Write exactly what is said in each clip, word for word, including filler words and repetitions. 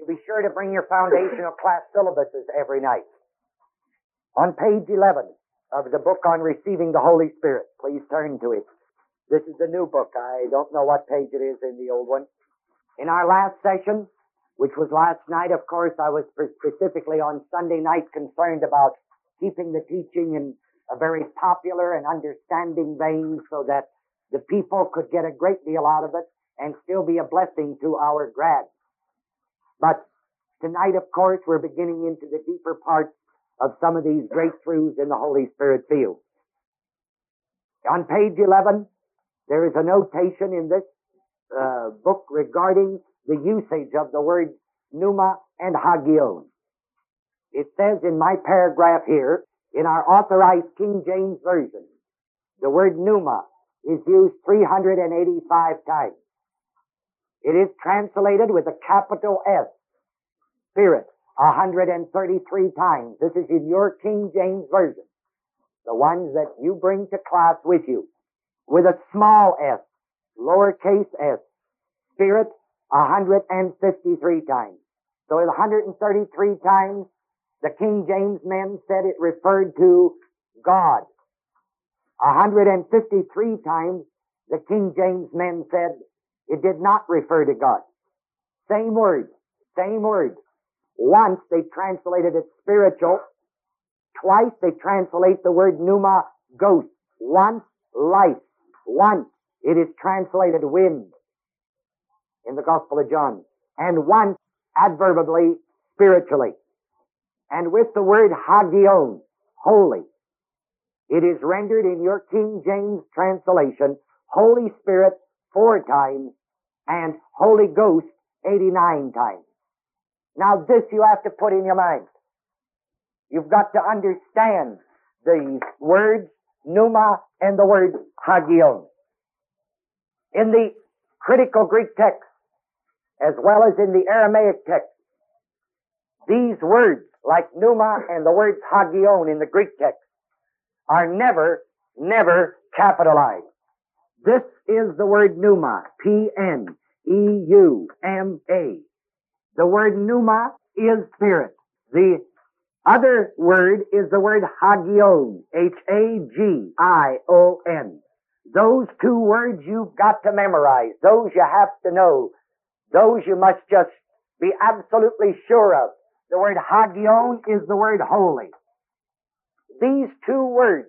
be sure to bring your foundational class syllabuses every night. On page eleven of the book on receiving the Holy Spirit, please turn to it. This is the new book. I don't know what page it is in the old one. In our last session, which was last night, of course, I was specifically on Sunday night concerned about keeping the teaching in a very popular and understanding vein so that the people could get a great deal out of it and still be a blessing to our grads. But tonight, of course, we're beginning into the deeper parts of some of these great truths in the Holy Spirit field. On page eleven, there is a notation in this uh, book regarding the usage of the words pneuma and hagion. It says in my paragraph here, in our authorized King James Version, the word pneuma is used three hundred eighty-five times. It is translated with a capital S, Spirit, one hundred thirty-three times. This is in your King James Version, the ones that you bring to class with you, with a small s, lowercase s, Spirit, one hundred fifty-three times. So with one hundred thirty-three times, the King James men said it referred to God. one hundred fifty-three times, the King James men said it did not refer to God. Same word, same word. Once they translated it spiritual. Twice they translate the word pneuma, ghost. Once, life. Once it is translated wind in the Gospel of John. And once, adverbially, spiritually. And with the word hagion, holy, it is rendered in your King James translation, Holy Spirit four times and Holy Ghost eighty-nine times. Now this you have to put in your mind. You've got to understand the words pneuma and the word hagion. In the critical Greek text, as well as in the Aramaic text, these words, like pneuma and the words hagion in the Greek text, are never, never capitalized. This is the word pneuma, P N E U M A. The word pneuma is spirit. The other word is the word hagion, H A G I O N. Those two words you've got to memorize. Those you have to know. Those you must just be absolutely sure of. The word hagion is the word holy. These two words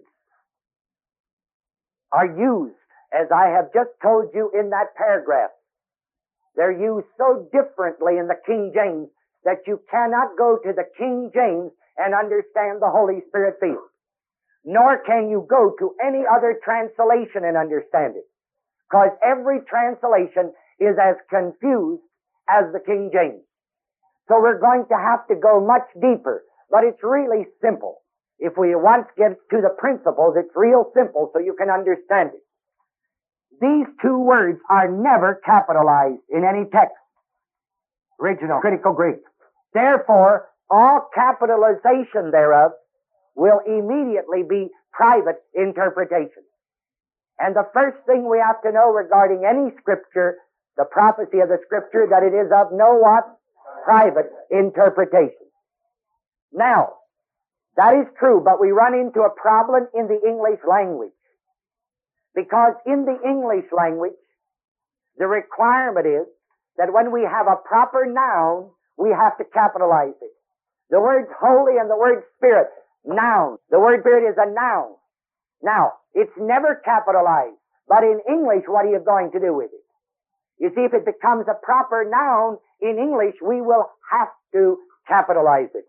are used, as I have just told you in that paragraph. They're used so differently in the King James that you cannot go to the King James and understand the Holy Spirit field. Nor can you go to any other translation and understand it. Because every translation is as confused as the King James. So we're going to have to go much deeper. But it's really simple. If we once get to the principles, it's real simple so you can understand it. These two words are never capitalized in any text. Original, critical Greek. Therefore, all capitalization thereof will immediately be private interpretation. And the first thing we have to know regarding any scripture, the prophecy of the scripture, that it is of no what? Private interpretation. Now, that is true, but we run into a problem in the English language. Because in the English language, the requirement is that when we have a proper noun, we have to capitalize it. The words holy and the word spirit, noun. The word spirit is a noun. Now, it's never capitalized, but in English, what are you going to do with it? You see, if it becomes a proper noun in English, we will have to capitalize it.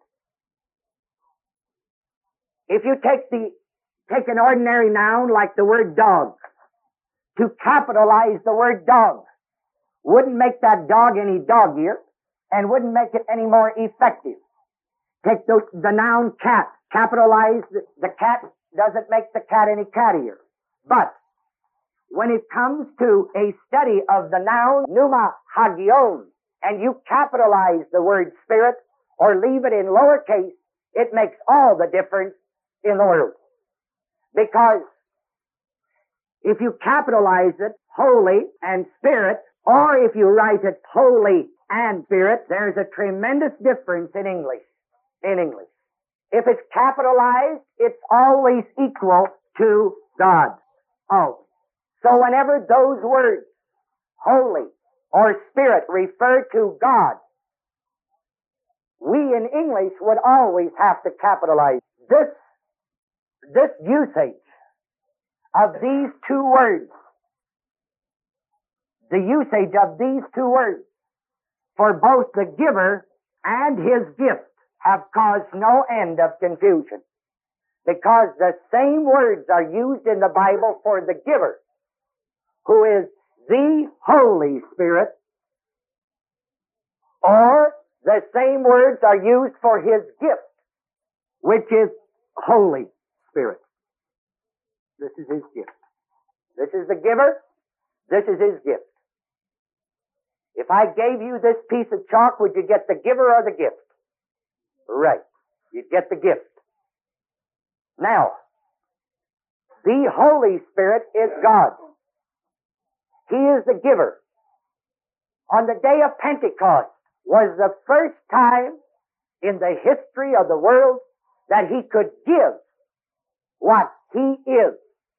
If you take the Take an ordinary noun like the word dog. To capitalize the word dog wouldn't make that dog any doggier and wouldn't make it any more effective. Take the, the noun cat. Capitalize the, the cat doesn't make the cat any cattier. But when it comes to a study of the noun pneuma hagion and you capitalize the word spirit or leave it in lowercase, it makes all the difference in the world. Because if you capitalize it, holy and spirit, or if you write it holy and Spirit, there's a tremendous difference in English. In English. If it's capitalized, it's always equal to God. Oh. So whenever those words, holy or Spirit, refer to God, we in English would always have to capitalize. This, this usage of these two words, the usage of these two words for both the giver and his gift have caused no end of confusion, because the same words are used in the Bible for the giver, who is the Holy Spirit, or the same words are used for his gift, which is Holy Spirit. This is his gift. This is the giver. This is his gift. If I gave you this piece of chalk, would you get the giver or the gift? Right. You'd get the gift. Now, the Holy Spirit is God. He is the giver. On the day of Pentecost was the first time in the history of the world that he could give what he is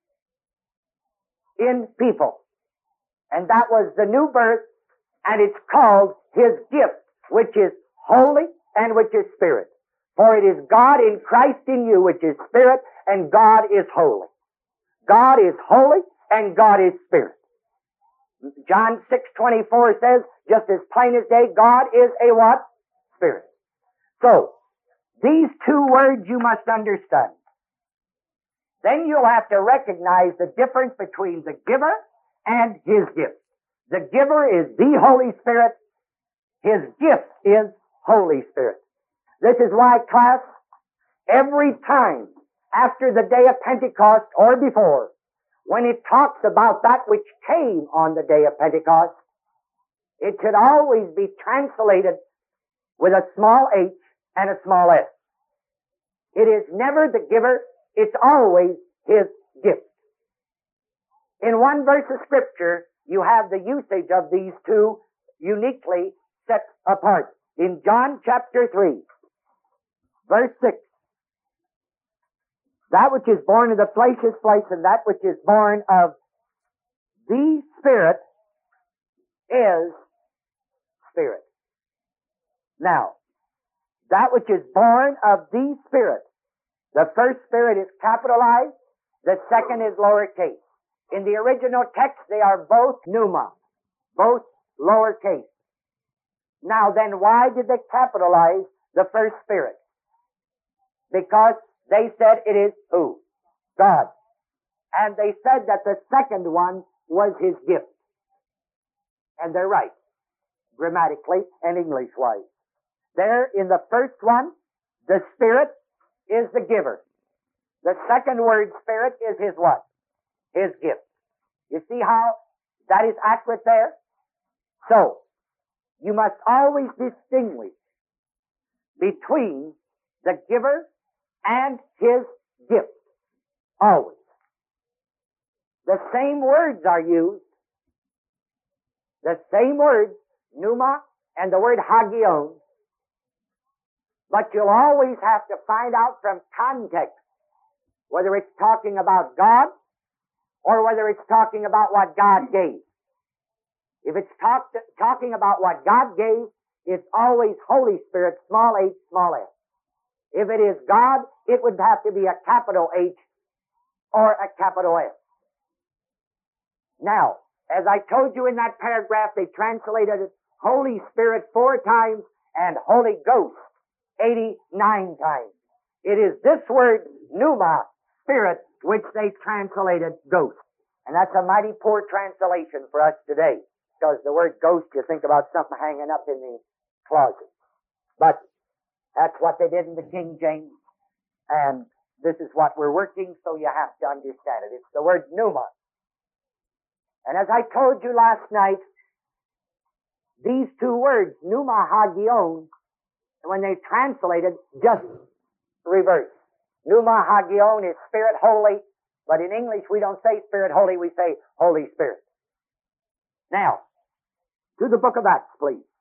in people. And that was the new birth, and it's called his gift, which is holy and which is spirit. For it is God in Christ in you, which is spirit, and God is holy. God is holy and God is spirit. John six twenty-four says, just as plain as day, God is a what? Spirit. So, these two words you must understand. Then you'll have to recognize the difference between the giver and his gift. The giver is the Holy Spirit. His gift is Holy Spirit. This is why, class, every time after the day of Pentecost or before, when it talks about that which came on the day of Pentecost, it should always be translated with a small h and a small s. It is never the giver, it's always his gift. In one verse of Scripture, you have the usage of these two uniquely set apart. In John chapter three, verse six, that which is born of the flesh is flesh, and that which is born of the Spirit is spirit. Now, that which is born of the Spirit, the first Spirit is capitalized, the second is lowercase. In the original text, they are both pneuma, both lowercase. Now then, why did they capitalize the first Spirit? Because they said it is who? God. And they said that the second one was his gift. And they're right, grammatically and English-wise. There, in the first one, the Spirit is the giver. The second word, Spirit, is his what? His gift. You see how that is accurate there? So, you must always distinguish between the giver and his gift. Always. The same words are used. The same words, pneuma and the word hagion. But you'll always have to find out from context whether it's talking about God or whether it's talking about what God gave. If it's talk, talking about what God gave, it's always Holy Spirit, small h, small s. If it is God, it would have to be a capital H or a capital S. Now, as I told you in that paragraph, they translated it Holy Spirit four times and Holy Ghost eighty-nine times. It is this word, pneuma, spirit, which they translated ghost. And that's a mighty poor translation for us today. Because the word ghost, you think about something hanging up in the closet. But that's what they did in the King James. And this is what we're working, so you have to understand it. It's the word pneuma. And as I told you last night, these two words, pneuma hagion, when they translated, just reverse. Pneuma hagion is Spirit Holy, but in English we don't say Spirit Holy, we say Holy Spirit. Now, to the book of Acts, please.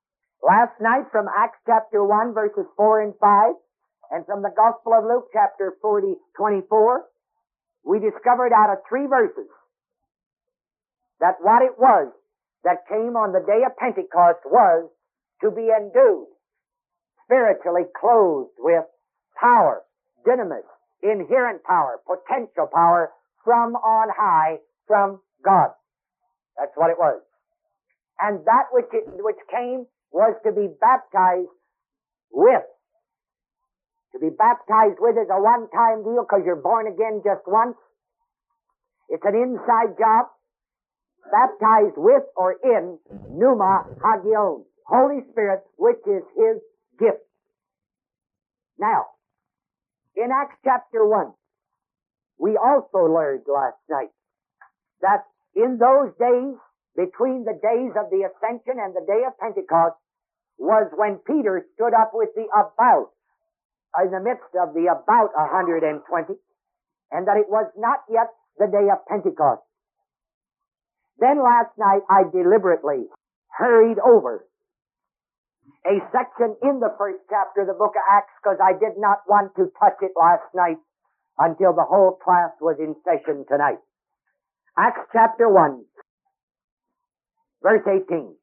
Last night from Acts chapter one, verses four and five, and from the Gospel of Luke chapter forty, twenty-four, we discovered out of three verses that what it was that came on the day of Pentecost was to be endued, spiritually clothed with power, dynamis, inherent power, potential power from on high, from God. That's what it was. And that which it, which came was to be baptized with. To be baptized with is a one-time deal because you're born again just once. It's an inside job. Baptized with or in pneuma hagion, Holy Spirit, which is His gift. Now, in Acts chapter one, we also learned last night that in those days, between the days of the Ascension and the day of Pentecost, was when Peter stood up with the about, in the midst of the about one hundred twenty, and that it was not yet the day of Pentecost. Then last night I deliberately hurried over a section in the first chapter of the book of Acts because I did not want to touch it last night until the whole class was in session tonight. Acts chapter one, verse eighteen.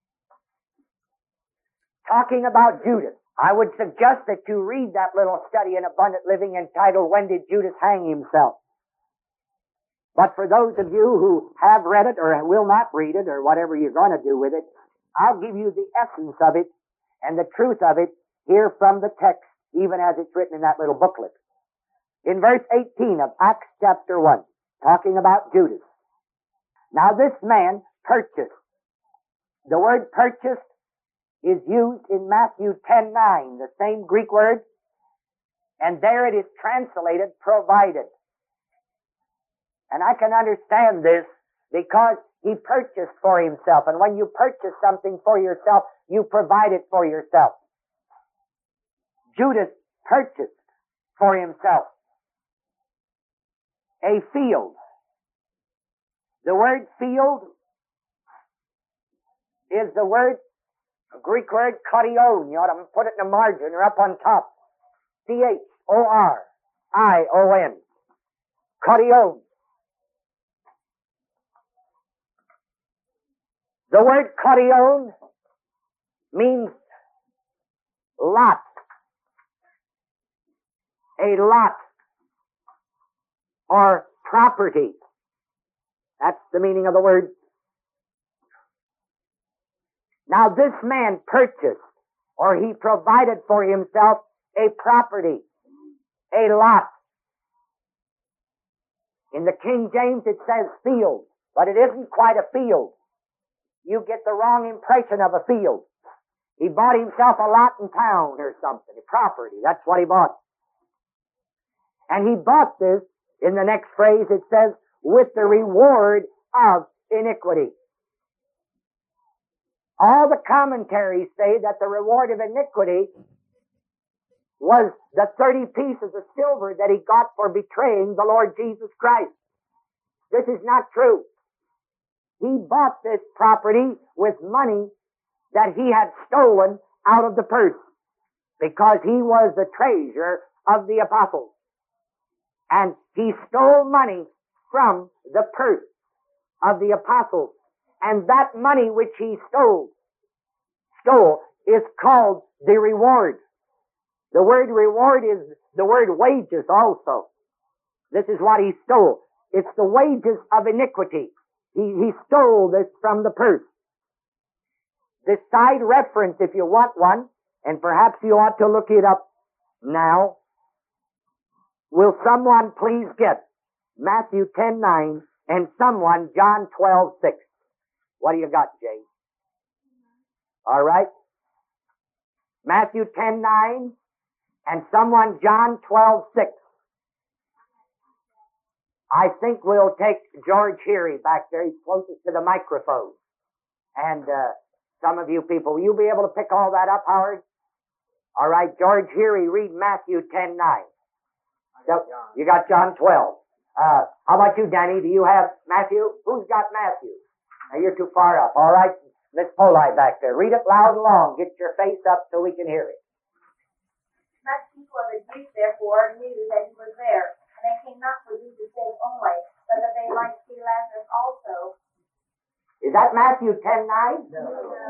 Talking about Judas. I would suggest that you read that little study in Abundant Living entitled, When Did Judas Hang Himself? But for those of you who have read it or will not read it or whatever you're going to do with it, I'll give you the essence of it and the truth of it here from the text, even as it's written in that little booklet. In verse eighteen of Acts chapter one, talking about Judas. Now this man purchased. The word purchased is used in Matthew ten nine, the same Greek word, and there it is translated provided. And I can understand this because he purchased for himself. And when you purchase something for yourself, you provide it for yourself. Judas purchased for himself a field. The word field is the word, a Greek word, korion. You ought to put it in the margin or up on top. C H O R I O N. Korion. The word korion means lot. A lot. Or property. That's the meaning of the word. Now this man purchased, or he provided for himself a property, a lot. In the King James it says field, but it isn't quite a field. You get the wrong impression of a field. He bought himself a lot in town or something, a property. That's what he bought. And he bought this, in the next phrase it says, with the reward of iniquity. All the commentaries say that the reward of iniquity was the thirty pieces of silver that he got for betraying the Lord Jesus Christ. This is not true. He bought this property with money that he had stolen out of the purse because he was the treasurer of the apostles. And he stole money from the purse of the apostles. And that money which he stole, stole is called the reward. The word reward is the word wages also. This is what he stole. It's the wages of iniquity. He, he stole this from the purse. The side reference, if you want one, and perhaps you ought to look it up now, will someone please get Matthew ten nine and someone John twelve six? What do you got, Jay? All right. Matthew ten nine and someone John twelve six. I think we'll take George Heary back there. He's closest to the microphone. And uh, some of you people, will you be able to pick all that up, Howard? All right, George Heary, read Matthew ten nine. So, you got John twelve. Uh, how about you, Danny? Do you have Matthew? Who's got Matthew? Now, you're too far up. All right. Miss Poli back there. Read it loud and long. Get your face up so we can hear it. Much people of the Jews, therefore, knew that he was there, and they came not for Jesus' sake only, but that they might see Lazarus also. Is that Matthew ten nine? No.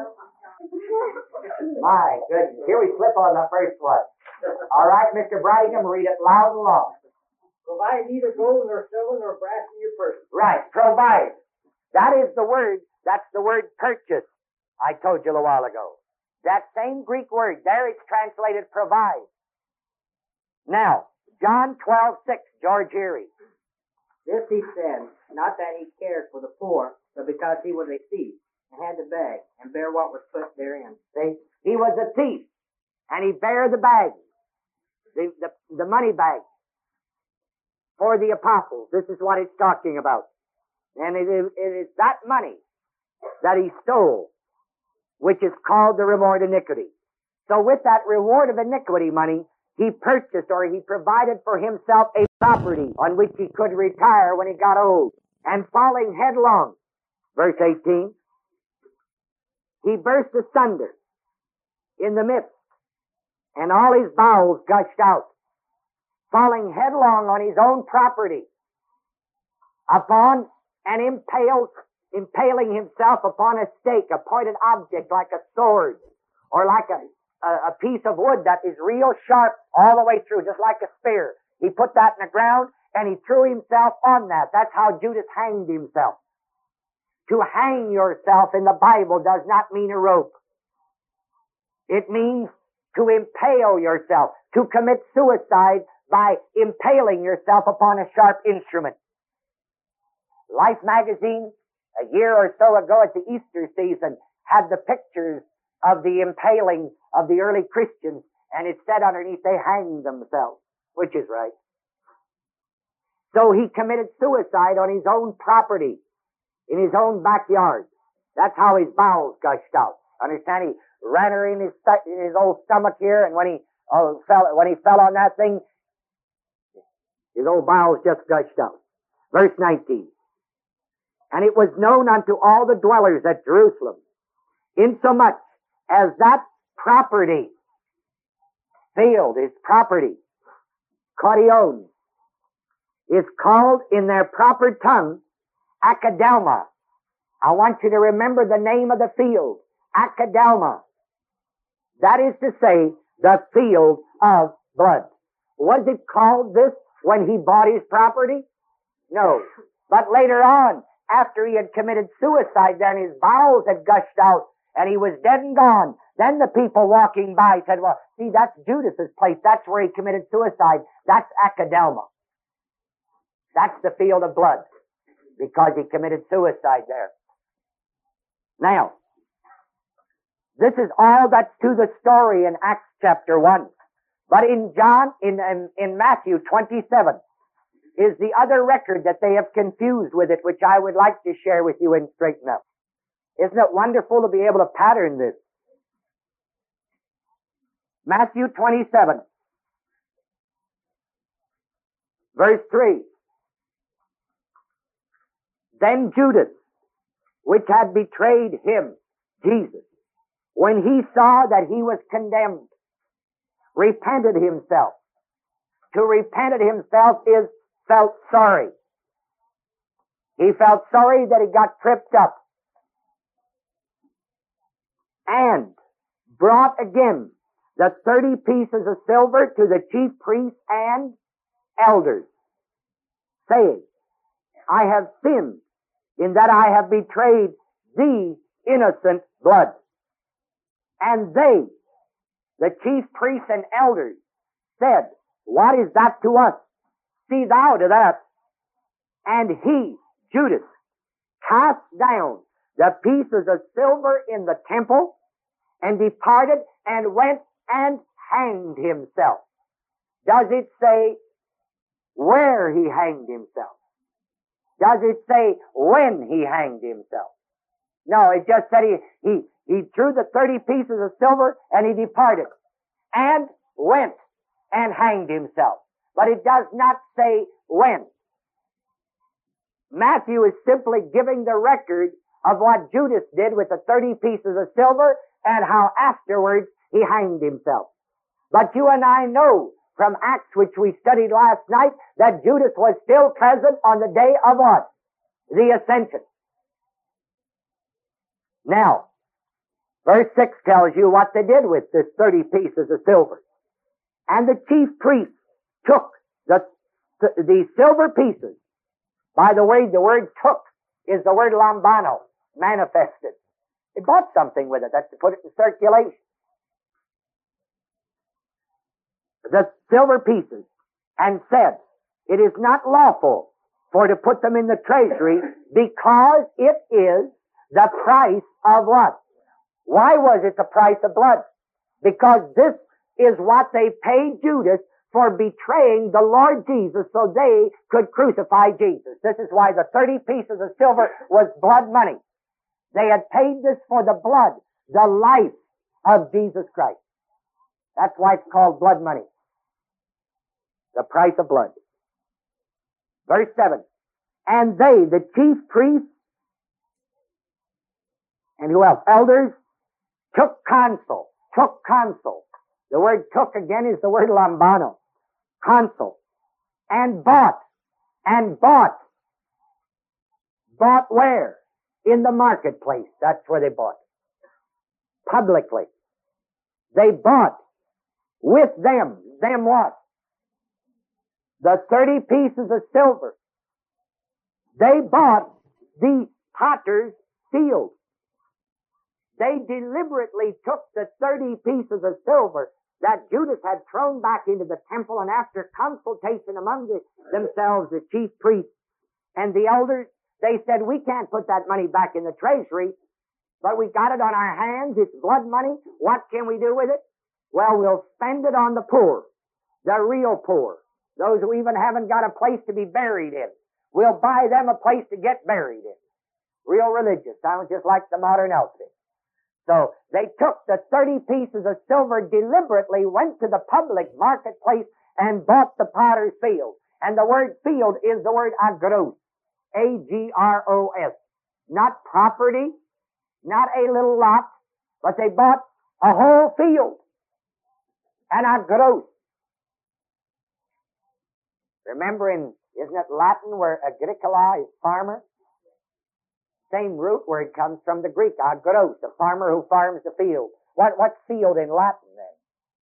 My goodness. Here we slip on the first one. All right, Mister Brigham, read it loud and long. Provide neither gold nor silver nor brass in your purse. Right, provide. That is the word, that's the word purchase. I told you a while ago. That same Greek word, there it's translated provide. Now, John twelve six, George Erie. This he said, not that he cared for the poor, but because he was a thief, and had to beg, and bear what was put therein. See, he was a thief, and he bare the bag, the, the, the money bag, for the apostles. This is what it's talking about. And it is, it is that money that he stole, which is called the reward of iniquity. So with that reward of iniquity money, he purchased or he provided for himself a property on which he could retire when he got old. And falling headlong, verse eighteen, he burst asunder in the midst, and all his bowels gushed out, falling headlong on his own property, upon and impaled, impaling himself upon a stake, a pointed object like a sword, or like a, a, a piece of wood that is real sharp all the way through, just like a spear. He put that in the ground, and he threw himself on that. That's how Judas hanged himself. To hang yourself in the Bible does not mean a rope. It means to impale yourself, to commit suicide by impaling yourself upon a sharp instrument. Life magazine, a year or so ago at the Easter season, had the pictures of the impaling of the early Christians, and it said underneath they hanged themselves, which is right. So he committed suicide on his own property, in his own backyard. That's how his bowels gushed out. Understand? He ran her in his, in his old stomach here, and when he oh, fell, when he fell on that thing, his old bowels just gushed out. Verse nineteen. And it was known unto all the dwellers at Jerusalem, insomuch as that property, field, his property, Codion, is called in their proper tongue Akeldama. I want you to remember the name of the field, Akeldama. That is to say, the field of blood. Was it called this when he bought his property? No. But later on, after he had committed suicide, then his bowels had gushed out and he was dead and gone. Then the people walking by said, well, see, that's Judas's place. That's where he committed suicide. That's Akeldama. That's the field of blood, because he committed suicide there. Now, this is all that's to the story in Acts chapter one. But in John, in, in, in Matthew twenty-seven, is the other record that they have confused with it, which I would like to share with you and straighten up. Isn't it wonderful to be able to pattern this? Matthew twenty-seven, verse three. Then Judas, which had betrayed him, Jesus, when he saw that he was condemned, repented himself. To repent himself is felt sorry. He felt sorry that he got tripped up. And brought again the thirty pieces of silver to the chief priests and elders, saying, I have sinned in that I have betrayed the innocent blood. And they, the chief priests and elders, said, what is that to us? See thou to that. And he, Judas, cast down the pieces of silver in the temple and departed and went and hanged himself. Does it say where he hanged himself? Does it say when he hanged himself? No, it just said he, he, he threw the thirty pieces of silver and he departed and went and hanged himself. But it does not say when. Matthew is simply giving the record of what Judas did with the thirty pieces of silver and how afterwards he hanged himself. But you and I know from Acts, which we studied last night, that Judas was still present on the day of what? The ascension. Now, verse six tells you what they did with this thirty pieces of silver. And the chief priests took the, the silver pieces. By the way, the word took is the word lambano, manifested. They bought something with it. That's to put it in circulation. The silver pieces, and said, it is not lawful for to put them in the treasury because it is the price of what? Why was it the price of blood? Because this is what they paid Judas for betraying the Lord Jesus so they could crucify Jesus. This is why the thirty pieces of silver was blood money. They had paid this for the blood, the life of Jesus Christ. That's why it's called blood money. The price of blood. Verse seven. And they, the chief priests, and who else? Elders, took counsel. Took counsel. The word took again is the word lambano. Counsel. And bought. And bought. Bought where? In the marketplace. That's where they bought. Publicly. They bought with them. Them what? The thirty pieces of silver. They bought the potter's field. They deliberately took the thirty pieces of silver that Judas had thrown back into the temple, and after consultation among the, themselves, the chief priests and the elders, they said, we can't put that money back in the treasury, but we got it on our hands. It's blood money. What can we do with it? Well, we'll spend it on the poor, the real poor. Those who even haven't got a place to be buried in. We'll buy them a place to get buried in. Real religious. Sounds just like the modern outfit. So they took the thirty pieces of silver deliberately, went to the public marketplace and bought the potter's field. And the word field is the word agros. A G R O S. Not property, not a little lot, but they bought a whole field. An agros. Remember in, isn't it Latin where agricola is farmer? Same root word comes from the Greek, agros, the farmer who farms the field. What, what's field in Latin then?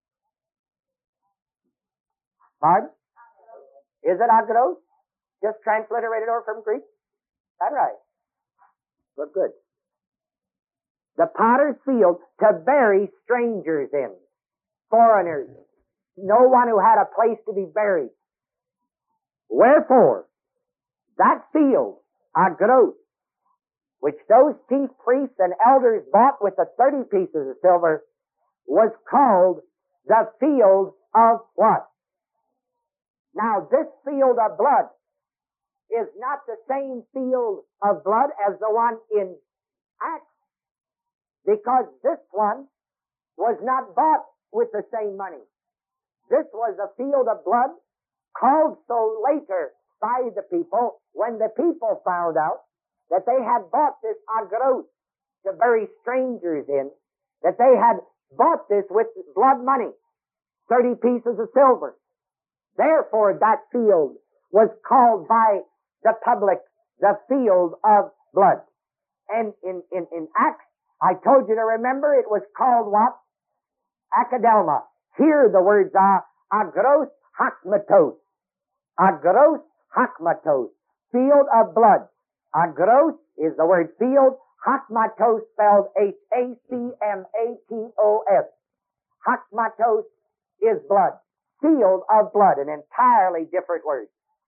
Pardon? Is it agros? Just transliterated over from Greek? That's right. But good. The potter's field to bury strangers in. Foreigners. No one who had a place to be buried. Wherefore, that field, agros, which those chief priests and elders bought with the thirty pieces of silver, was called the field of what? Now, this field of blood is not the same field of blood as the one in Acts, because this one was not bought with the same money. This was a field of blood called so later by the people, when the people found out that they had bought this agros to bury strangers in, that they had bought this with blood money, thirty pieces of silver. Therefore, that field was called by the public the field of blood. And in, in, in Acts, I told you to remember, it was called what? Acadelma. Here the words are agros hakmatos. Agros hakmatos. Field of blood. Agros is the word field. Hakmatos spelled H A C M A T O S. Hakmatos is blood. Field of blood. An entirely different word.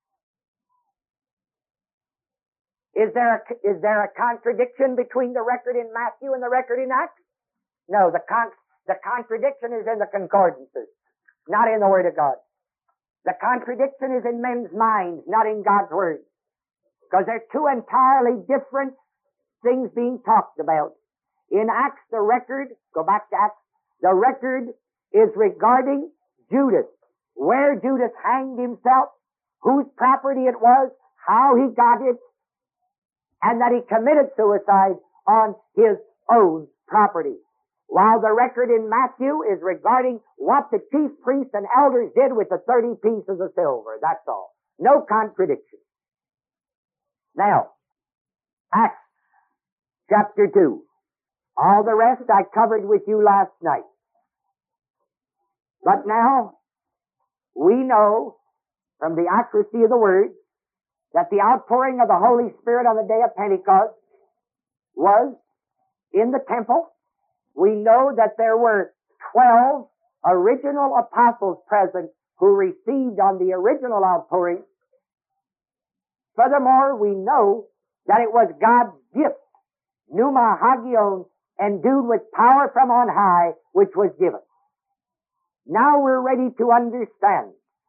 Is there, a, is there a contradiction between the record in Matthew and the record in Acts? No, the, con, the contradiction is in the concordances, not in the Word of God. The contradiction is in men's minds, not in God's Word. Because they're two entirely different things being talked about. In Acts, the record, go back to Acts, the record is regarding Judas. Where Judas hanged himself, whose property it was, how he got it, and that he committed suicide on his own property. While the record in Matthew is regarding what the chief priests and elders did with the thirty pieces of silver. That's all. No contradiction. Now, Acts chapter two. All the rest I covered with you last night. But now, we know from the accuracy of the Word that the outpouring of the Holy Spirit on the day of Pentecost was in the temple. We know that there were twelve original apostles present who received on the original outpouring. Furthermore, we know that it was God's gift, pneuma hagion, endued with power from on high, which was given. Now we're ready to understand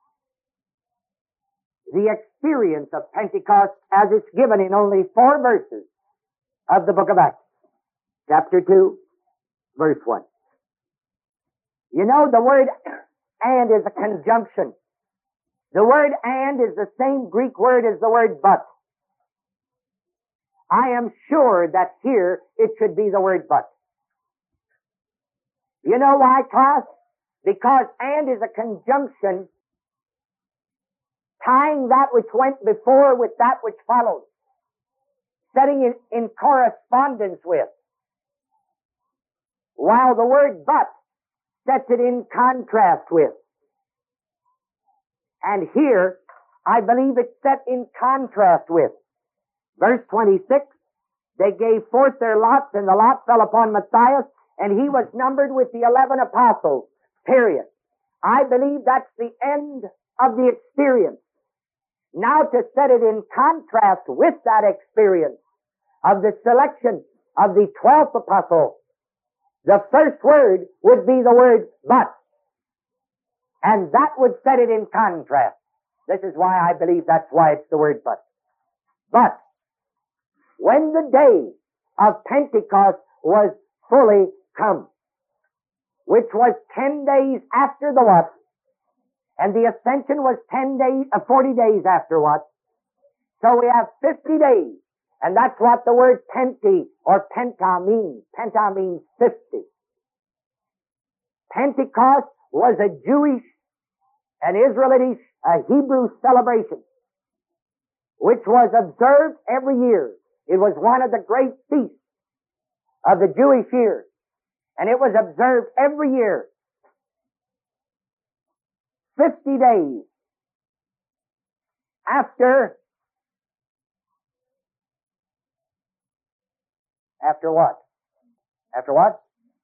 the experience of Pentecost as it's given in only four verses of the book of Acts. Chapter two, verse one. You know, the word and is a conjunction. The word and is the same Greek word as the word but. I am sure that here it should be the word but. You know why, class? Because and is a conjunction tying that which went before with that which followed, setting it in correspondence with, while the word but sets it in contrast with. And here, I believe it's set in contrast with. Verse twenty-six, they gave forth their lots, and the lot fell upon Matthias, and he was numbered with the eleven apostles. Period. I believe that's the end of the experience. Now to set it in contrast with that experience of the selection of the twelfth apostle, the first word would be the word but. And that would set it in contrast. This is why I believe that's why it's the word but. But when the day of Pentecost was fully come, which was ten days after the what? And the ascension was ten days, uh, forty days after what? So we have fifty days. And that's what the word penti or penta means. Penta means fifty. Pentecost was a Jewish, an Israelitish, a Hebrew celebration, which was observed every year. It was one of the great feasts of the Jewish year. And it was observed every year. Fifty days after, after what? After what?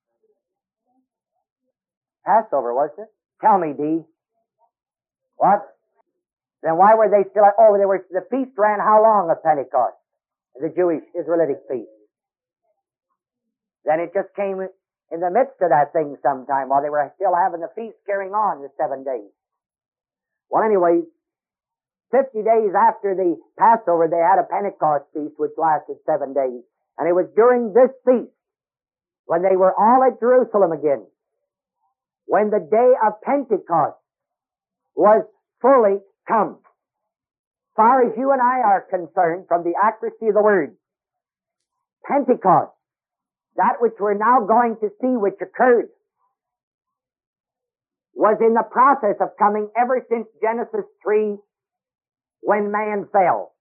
Passover, wasn't it? Tell me, Dee. What? Then why were they still, oh, they were, the feast ran how long of Pentecost? The Jewish Israelitic feast. Then it just came in the midst of that thing sometime while they were still having the feast carrying on the seven days. Well, anyways, fifty days after the Passover, they had a Pentecost feast which lasted seven days. And it was during this feast, when they were all at Jerusalem again, when the day of Pentecost was fully come. Far as you and I are concerned, from the accuracy of the word, Pentecost, that which we're now going to see which occurred, was in the process of coming ever since Genesis three, when man fell.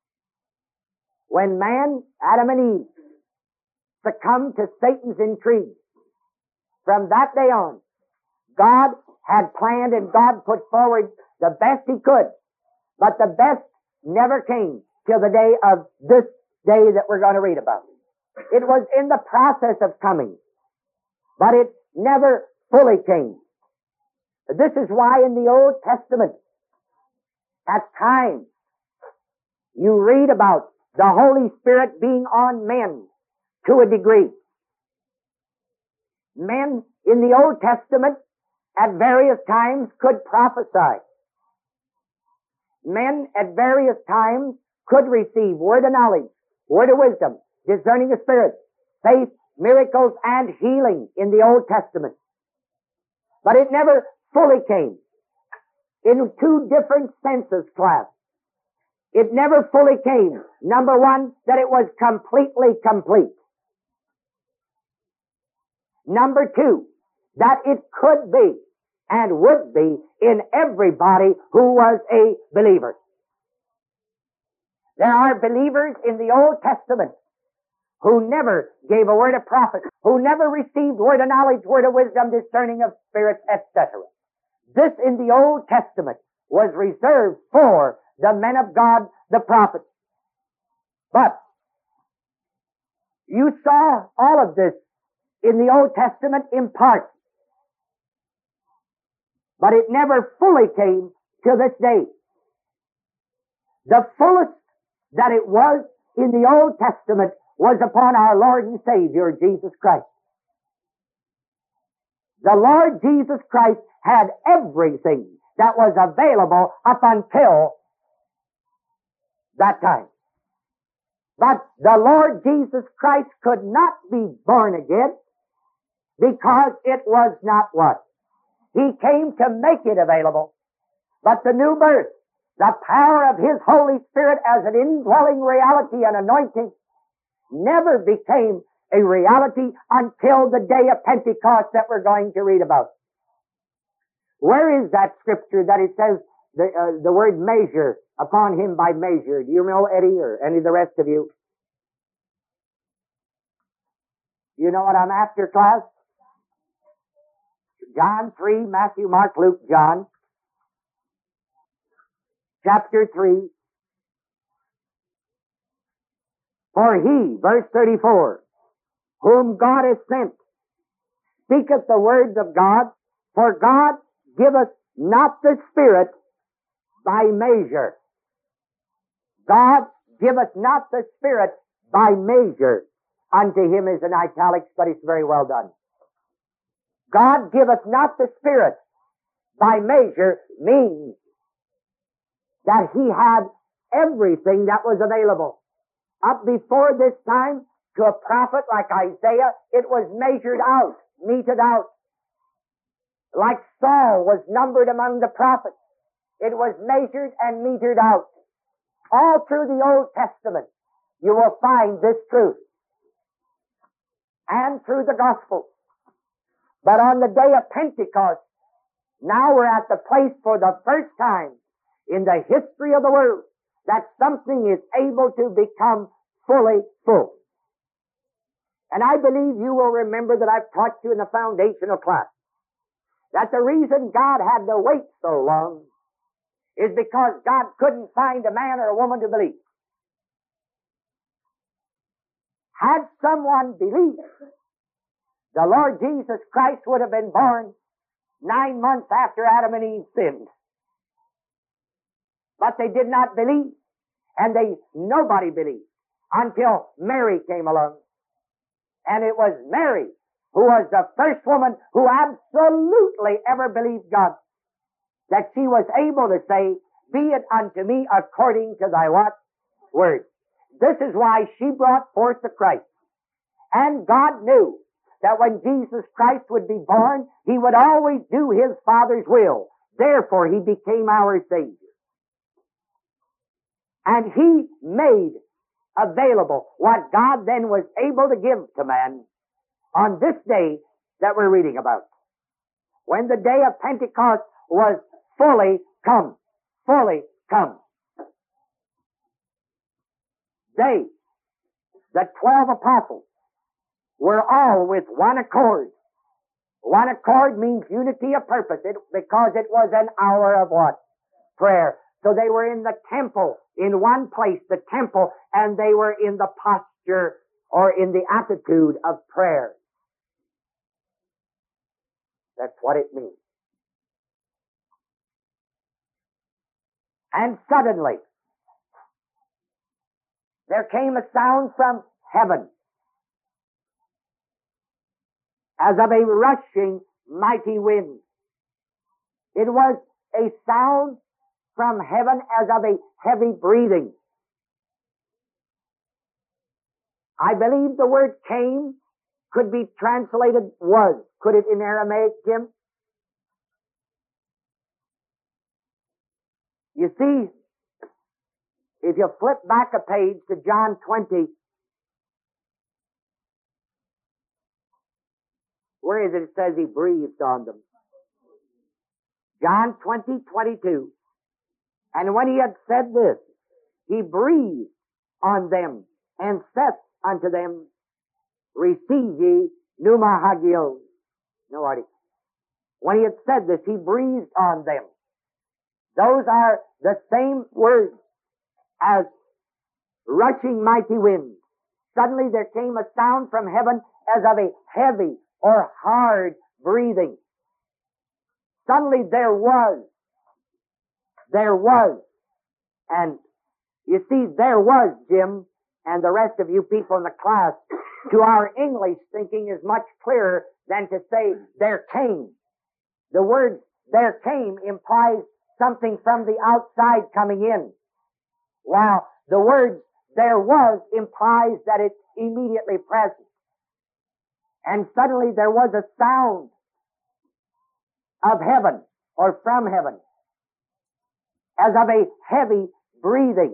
When man, Adam and Eve, succumbed to Satan's intrigue. From that day on, God had planned and God put forward the best He could, but the best never came till the day of this day that we're going to read about. It was in the process of coming, but it never fully came. This is why in the Old Testament, at times, you read about the Holy Spirit being on men to a degree. Men in the Old Testament at various times could prophesy. Men at various times could receive word of knowledge, word of wisdom, discerning of spirits, faith, miracles, and healing in the Old Testament. But it never fully came. In two different senses, class. It never fully came. Number one, that it was completely complete. Number two, that it could be and would be in everybody who was a believer. There are believers in the Old Testament who never gave a word of prophecy, who never received word of knowledge, word of wisdom, discerning of spirits, et cetera. This in the Old Testament was reserved for the men of God, the prophets. But you saw all of this in the Old Testament in part. But it never fully came to this day. The fullest that it was in the Old Testament was upon our Lord and Savior, Jesus Christ. The Lord Jesus Christ had everything that was available up until that time. But the Lord Jesus Christ could not be born again because it was not what? He came to make it available. But the new birth, the power of His Holy Spirit as an indwelling reality and anointing, never became a reality until the day of Pentecost that we're going to read about. Where is that scripture that it says the, uh, the word measure upon Him by measure? Do you know, Eddie, or any of the rest of you? You know what I'm after, class? John three, Matthew, Mark, Luke, John. Chapter three. For He, verse thirty-four, whom God has sent, speaketh the words of God, for God giveth not the Spirit by measure. God giveth not the Spirit by measure. Unto him is in italics, but it's very well done. God giveth not the Spirit by measure means that He had everything that was available. Up before this time, to a prophet like Isaiah, it was measured out, meted out. Like Saul was numbered among the prophets, it was measured and metered out. All through the Old Testament, you will find this truth. And through the Gospels. But on the day of Pentecost, now we're at the place for the first time in the history of the world that something is able to become fully full. And I believe you will remember that I've taught you in the foundational class that the reason God had to wait so long is because God couldn't find a man or a woman to believe. Had someone believed, the Lord Jesus Christ would have been born nine months after Adam and Eve sinned. But they did not believe, and they nobody believed until Mary came along. And it was Mary who was the first woman who absolutely ever believed God, that she was able to say, "Be it unto me according to thy what? Word." This is why she brought forth the Christ. And God knew that when Jesus Christ would be born, He would always do His Father's will. Therefore, He became our Savior. And He made available what God then was able to give to man on this day that we're reading about. When the day of Pentecost was fully come. Fully come. They, the twelve apostles, were all with one accord. One accord means unity of purpose it, because it was an hour of what? Prayer. So they were in the temple, in one place, the temple, and they were in the posture or in the attitude of prayer. That's what it means. And suddenly, there came a sound from heaven as of a rushing mighty wind. It was a sound from heaven as of a heavy breathing. I believe the word came could be translated was. Could it in Aramaic, Jim? You see, if you flip back a page to John twenty, Where is it? It says He breathed on them. John twenty, twenty-two. And when He had said this, He breathed on them and said unto them, Receive ye pneuma hagios. No idea. When He had said this, He breathed on them. Those are the same words as rushing mighty winds. Suddenly there came a sound from heaven as of a heavy or hard breathing. Suddenly there was, there was, and you see, there was, Jim, and the rest of you people in the class, to our English thinking is much clearer than to say there came. The word there came implies something from the outside coming in, while the word there was implies that it's immediately present. And suddenly there was a sound of heaven, or from heaven, as of a heavy breathing.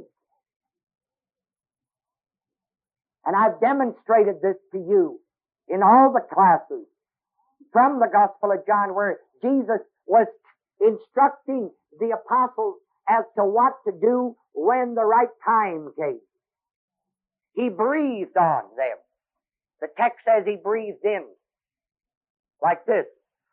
And I've demonstrated this to you in all the classes from the Gospel of John, where Jesus was instructing the apostles as to what to do when the right time came. He breathed on them. The text says He breathed in. Like this.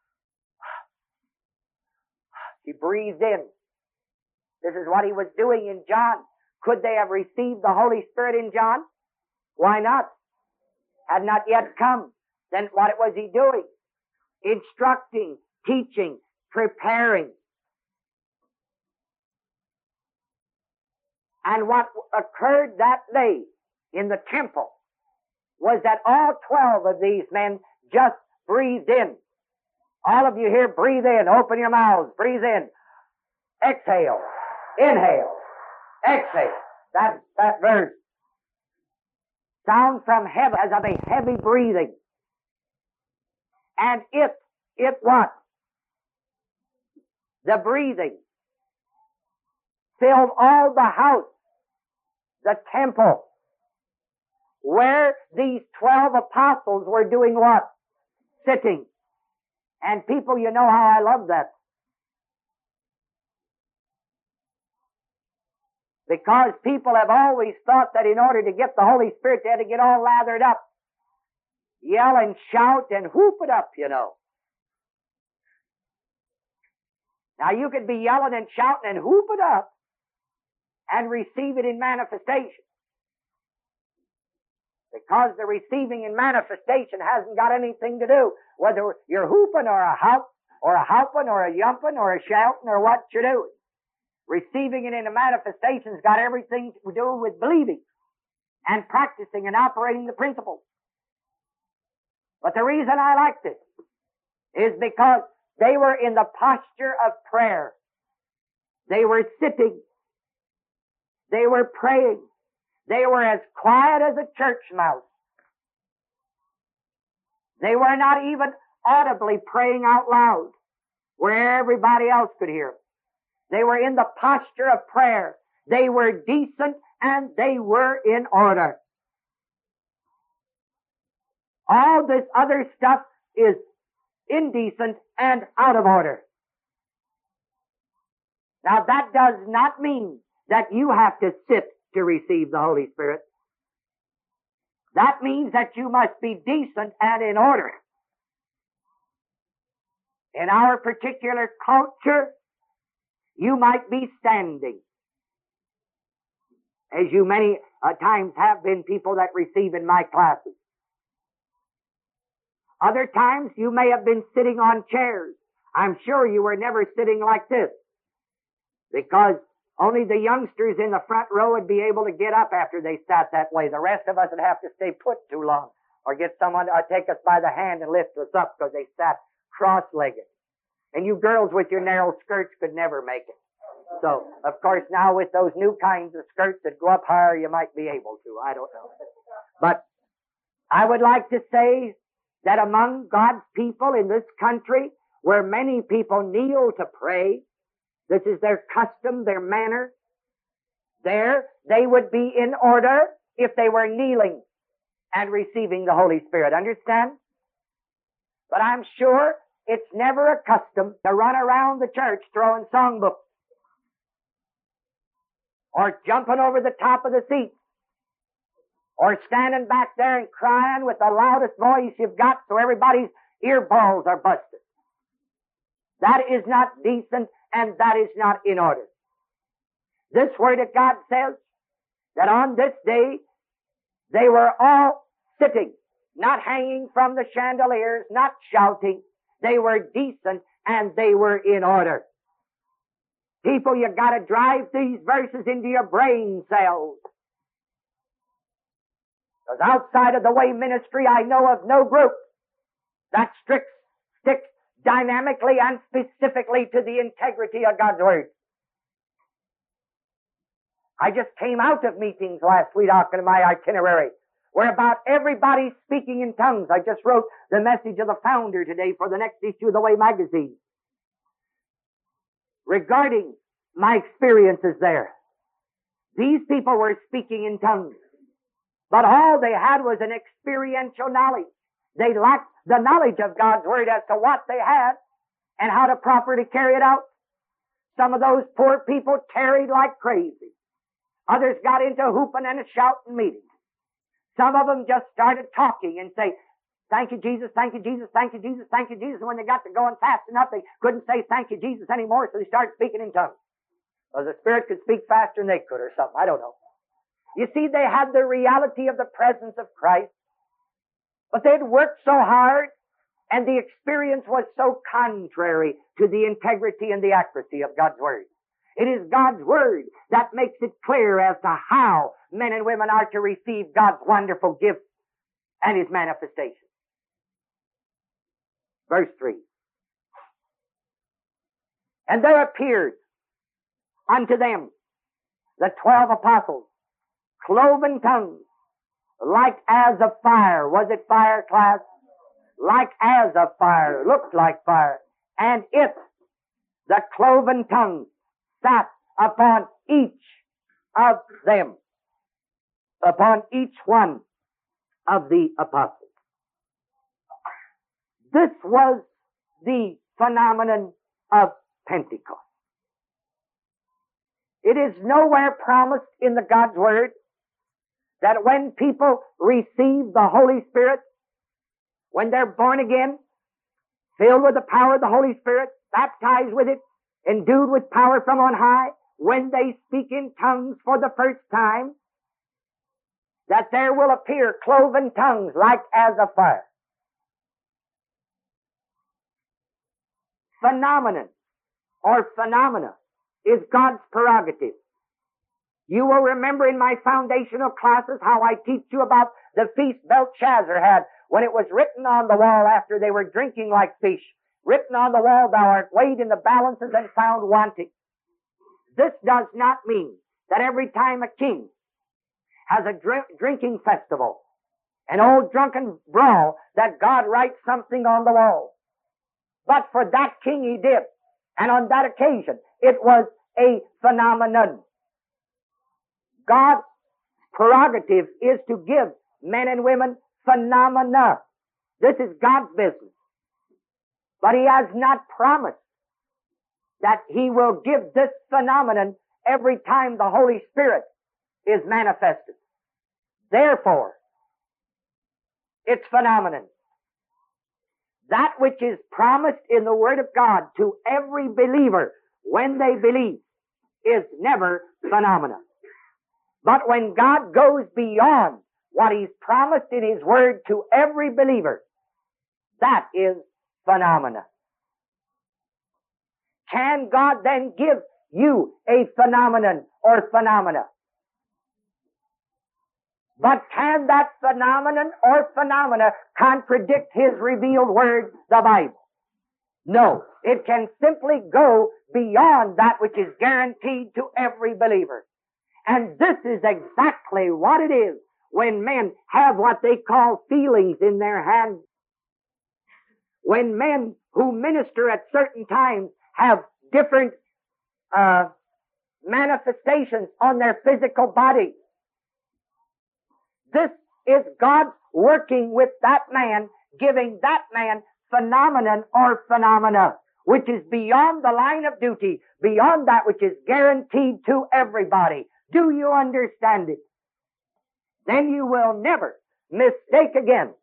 He breathed in. This is what He was doing in John. Could they have received the Holy Spirit in John? Why not? Had not yet come. Then what was He doing? Instructing, teaching, preparing. And what occurred that day in the temple was that all twelve of these men just breathed in. All of you here, breathe in. Open your mouths. Breathe in. Exhale. Inhale. Exhale. That, that verse. Sound from heaven as of a heavy breathing. And it, it what? The breathing filled all the house, the temple, where these twelve apostles were doing what? Sitting. And people, you know how I love that. Because people have always thought that in order to get the Holy Spirit, they had to get all lathered up. Yell and shout and whoop it up, you know. Now you could be yelling and shouting and whoop it up and receive it in manifestation. Because the receiving in manifestation hasn't got anything to do whether you're hooping or a hout or a houping or a yumping or a shouting or what you're doing. Receiving it in the manifestation's got everything to do with believing and practicing and operating the principles. But the reason I like this is because they were in the posture of prayer. They were sitting. They were praying. They were as quiet as a church mouse. They were not even audibly praying out loud where everybody else could hear them. They were in the posture of prayer. They were decent and they were in order. All this other stuff is indecent and out of order. Now that does not mean that you have to sit to receive the Holy Spirit. That means that you must be decent and in order. In our particular culture, you might be standing, as you many uh, times have been people that receive in my classes. Other times you may have been sitting on chairs. I'm sure you were never sitting like this, because only the youngsters in the front row would be able to get up after they sat that way. The rest of us would have to stay put too long, or get someone to take us by the hand and lift us up because they sat cross-legged. And you girls with your narrow skirts could never make it. So, of course, now with those new kinds of skirts that go up higher, you might be able to. I don't know. But I would like to say that among God's people in this country, where many people kneel to pray, this is their custom, their manner, there they would be in order if they were kneeling and receiving the Holy Spirit. Understand? But I'm sure it's never a custom to run around the church throwing songbooks or jumping over the top of the seat or standing back there and crying with the loudest voice you've got so everybody's earballs are busted. That is not decent and that is not in order. This Word of God says that on this day they were all sitting, not hanging from the chandeliers, not shouting. They were decent and they were in order. People, you got to drive these verses into your brain cells. Because outside of the way ministry, I know of no group that strict, sticks dynamically and specifically to the integrity of God's Word. I just came out of meetings last week, talking to my itinerary, where about everybody's speaking in tongues. I just wrote the message of the founder today for the next issue of the Way magazine regarding my experiences there. These people were speaking in tongues, but all they had was an experiential knowledge. They lacked the knowledge of God's Word as to what they had and how to properly carry it out. Some of those poor people tarried like crazy. Others got into whooping and a shouting meetings. Some of them just started talking and say, thank you, Jesus, thank you, Jesus, thank you, Jesus, thank you, Jesus. And when they got to going fast enough, they couldn't say thank you, Jesus anymore, so they started speaking in tongues. Well, the Spirit could speak faster than they could or something. I don't know. You see, they had the reality of the presence of Christ, but they'd worked so hard, and the experience was so contrary to the integrity and the accuracy of God's Word. It is God's Word that makes it clear as to how men and women are to receive God's wonderful gifts and His manifestations. Verse three. And there appeared unto them the twelve apostles, cloven tongues, like as of fire. Was it fire, class? Like as of fire. Looked like fire. And it, the cloven tongues, sat upon each of them, upon each one of the apostles. This was the phenomenon of Pentecost. It is nowhere promised in the God's Word that when people receive the Holy Spirit, when they're born again, filled with the power of the Holy Spirit, baptized with it, endued with power from on high, when they speak in tongues for the first time, that there will appear cloven tongues like as of fire. Phenomenon or phenomena is God's prerogative. You will remember in my foundational classes how I teach you about the feast Belshazzar had when it was written on the wall after they were drinking like fish. Written on the wall, thou art weighed in the balances and found wanting. This does not mean that every time a king has a drink, drinking festival, an old drunken brawl, that God writes something on the wall. But for that king he did. And on that occasion, it was a phenomenon. God's prerogative is to give men and women phenomena. This is God's business. But He has not promised that He will give this phenomenon every time the Holy Spirit is manifested. Therefore, it's phenomenon. That which is promised in the Word of God to every believer when they believe is never phenomena. But when God goes beyond what He's promised in His Word to every believer, that is phenomena. Can God then give you a phenomenon or phenomena? But can that phenomenon or phenomena contradict His revealed Word, the Bible? No. It can simply go beyond that which is guaranteed to every believer. And this is exactly what it is when men have what they call feelings in their hands. When men who minister at certain times have different uh, manifestations on their physical body. This is God working with that man, giving that man phenomenon or phenomena which is beyond the line of duty, beyond that which is guaranteed to everybody. Do you understand it? Then you will never mistake again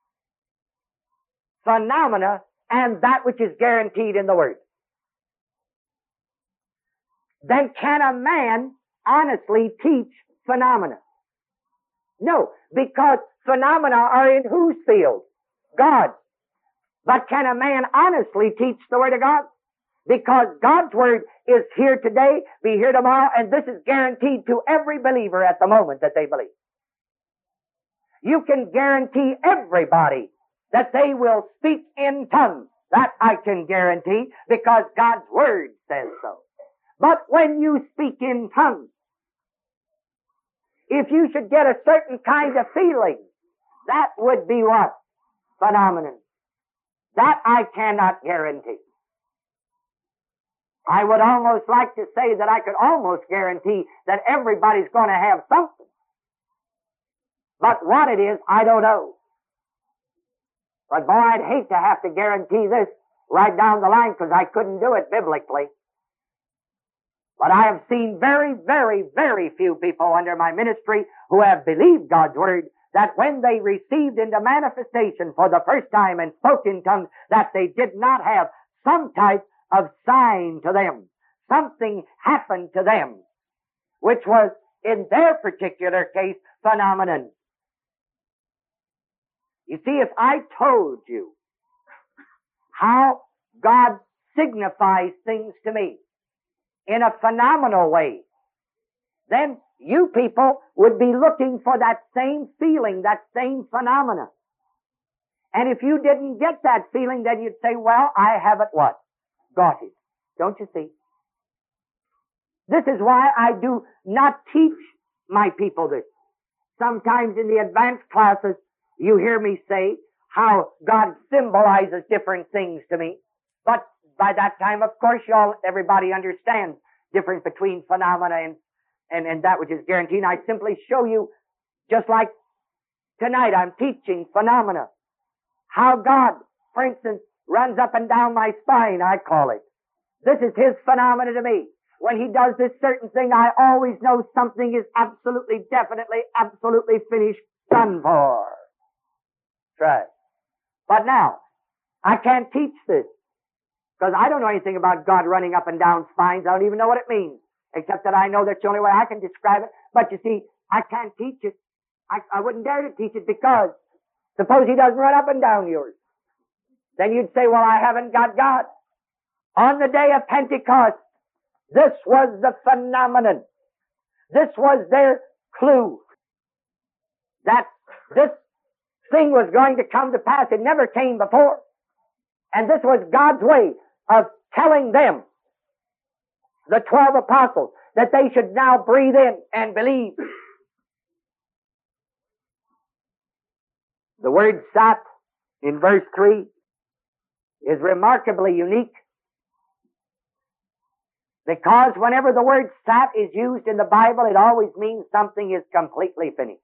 phenomena and that which is guaranteed in the Word. Then can a man honestly teach phenomena? No, because phenomena are in whose field? God. But can a man honestly teach the Word of God? Because God's Word is here today, be here tomorrow, and this is guaranteed to every believer at the moment that they believe. You can guarantee everybody that they will speak in tongues. That I can guarantee because God's Word says so. But when you speak in tongues, if you should get a certain kind of feeling, that would be what? Phenomenon. That I cannot guarantee. I would almost like to say that I could almost guarantee that everybody's going to have something. But what it is, I don't know. But boy, I'd hate to have to guarantee this right down the line because I couldn't do it biblically. But I have seen very, very, very few people under my ministry who have believed God's Word that when they received into manifestation for the first time and spoke in tongues, that they did not have some type of sign to them. Something happened to them, which was, in their particular case, phenomenon. You see, if I told you how God signifies things to me in a phenomenal way, then you people would be looking for that same feeling, that same phenomena. And if you didn't get that feeling, then you'd say, well, I haven't what? Got it. Don't you see? This is why I do not teach my people this. Sometimes in the advanced classes, you hear me say how God symbolizes different things to me. But by that time, of course, y'all, everybody understands difference between phenomena and, and, and that which is guaranteed. And I simply show you, just like tonight I'm teaching phenomena, how God, for instance, runs up and down my spine, I call it. This is His phenomena to me. When He does this certain thing, I always know something is absolutely, definitely, absolutely finished, done for. That's right. But now, I can't teach this, because I don't know anything about God running up and down spines. I don't even know what it means, except that I know that's the only way I can describe it. But you see, I can't teach it. I, I wouldn't dare to teach it, because suppose He doesn't run up and down yours. Then you'd say, well, I haven't got God. On the day of Pentecost, this was the phenomenon. This was their clue that this thing was going to come to pass. It never came before. And this was God's way of telling them, the twelve apostles, that they should now breathe in and believe. The word sat in verse three is remarkably unique, because whenever the word sat is used in the Bible, it always means something is completely finished.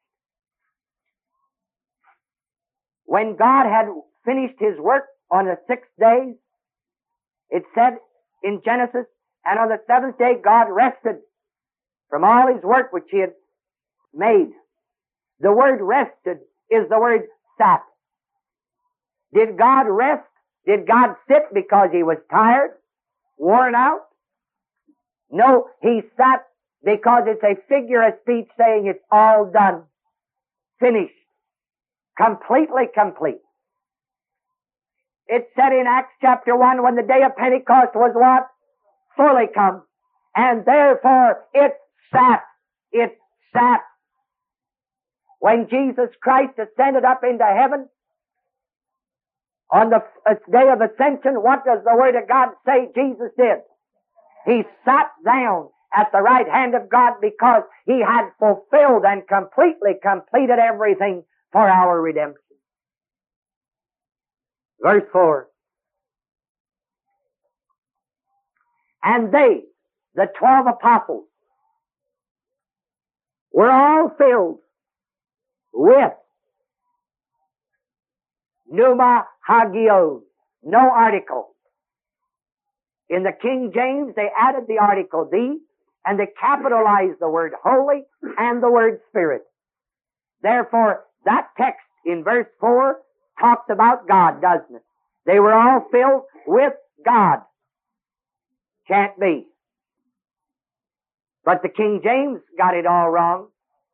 When God had finished His work on the sixth day, it said in Genesis, and on the seventh day God rested from all His work which He had made. The word rested is the word sat. Did God rest? Did God sit because He was tired, worn out? No, He sat because it's a figure of speech saying it's all done, finished, completely complete. It said in Acts chapter one, when the day of Pentecost was what? Fully come. And therefore it sat. It sat. When Jesus Christ ascended up into heaven, on the day of ascension, what does the Word of God say Jesus did? He sat down at the right hand of God because He had fulfilled and completely completed everything for our redemption. Verse four. And they, the twelve apostles, were all filled with pneuma hagios. no article. In the King James, they added the article the, and they capitalized the word holy and the word spirit. Therefore, that text in verse four talks about God, doesn't it? They were all filled with God. Can't be. But the King James got it all wrong.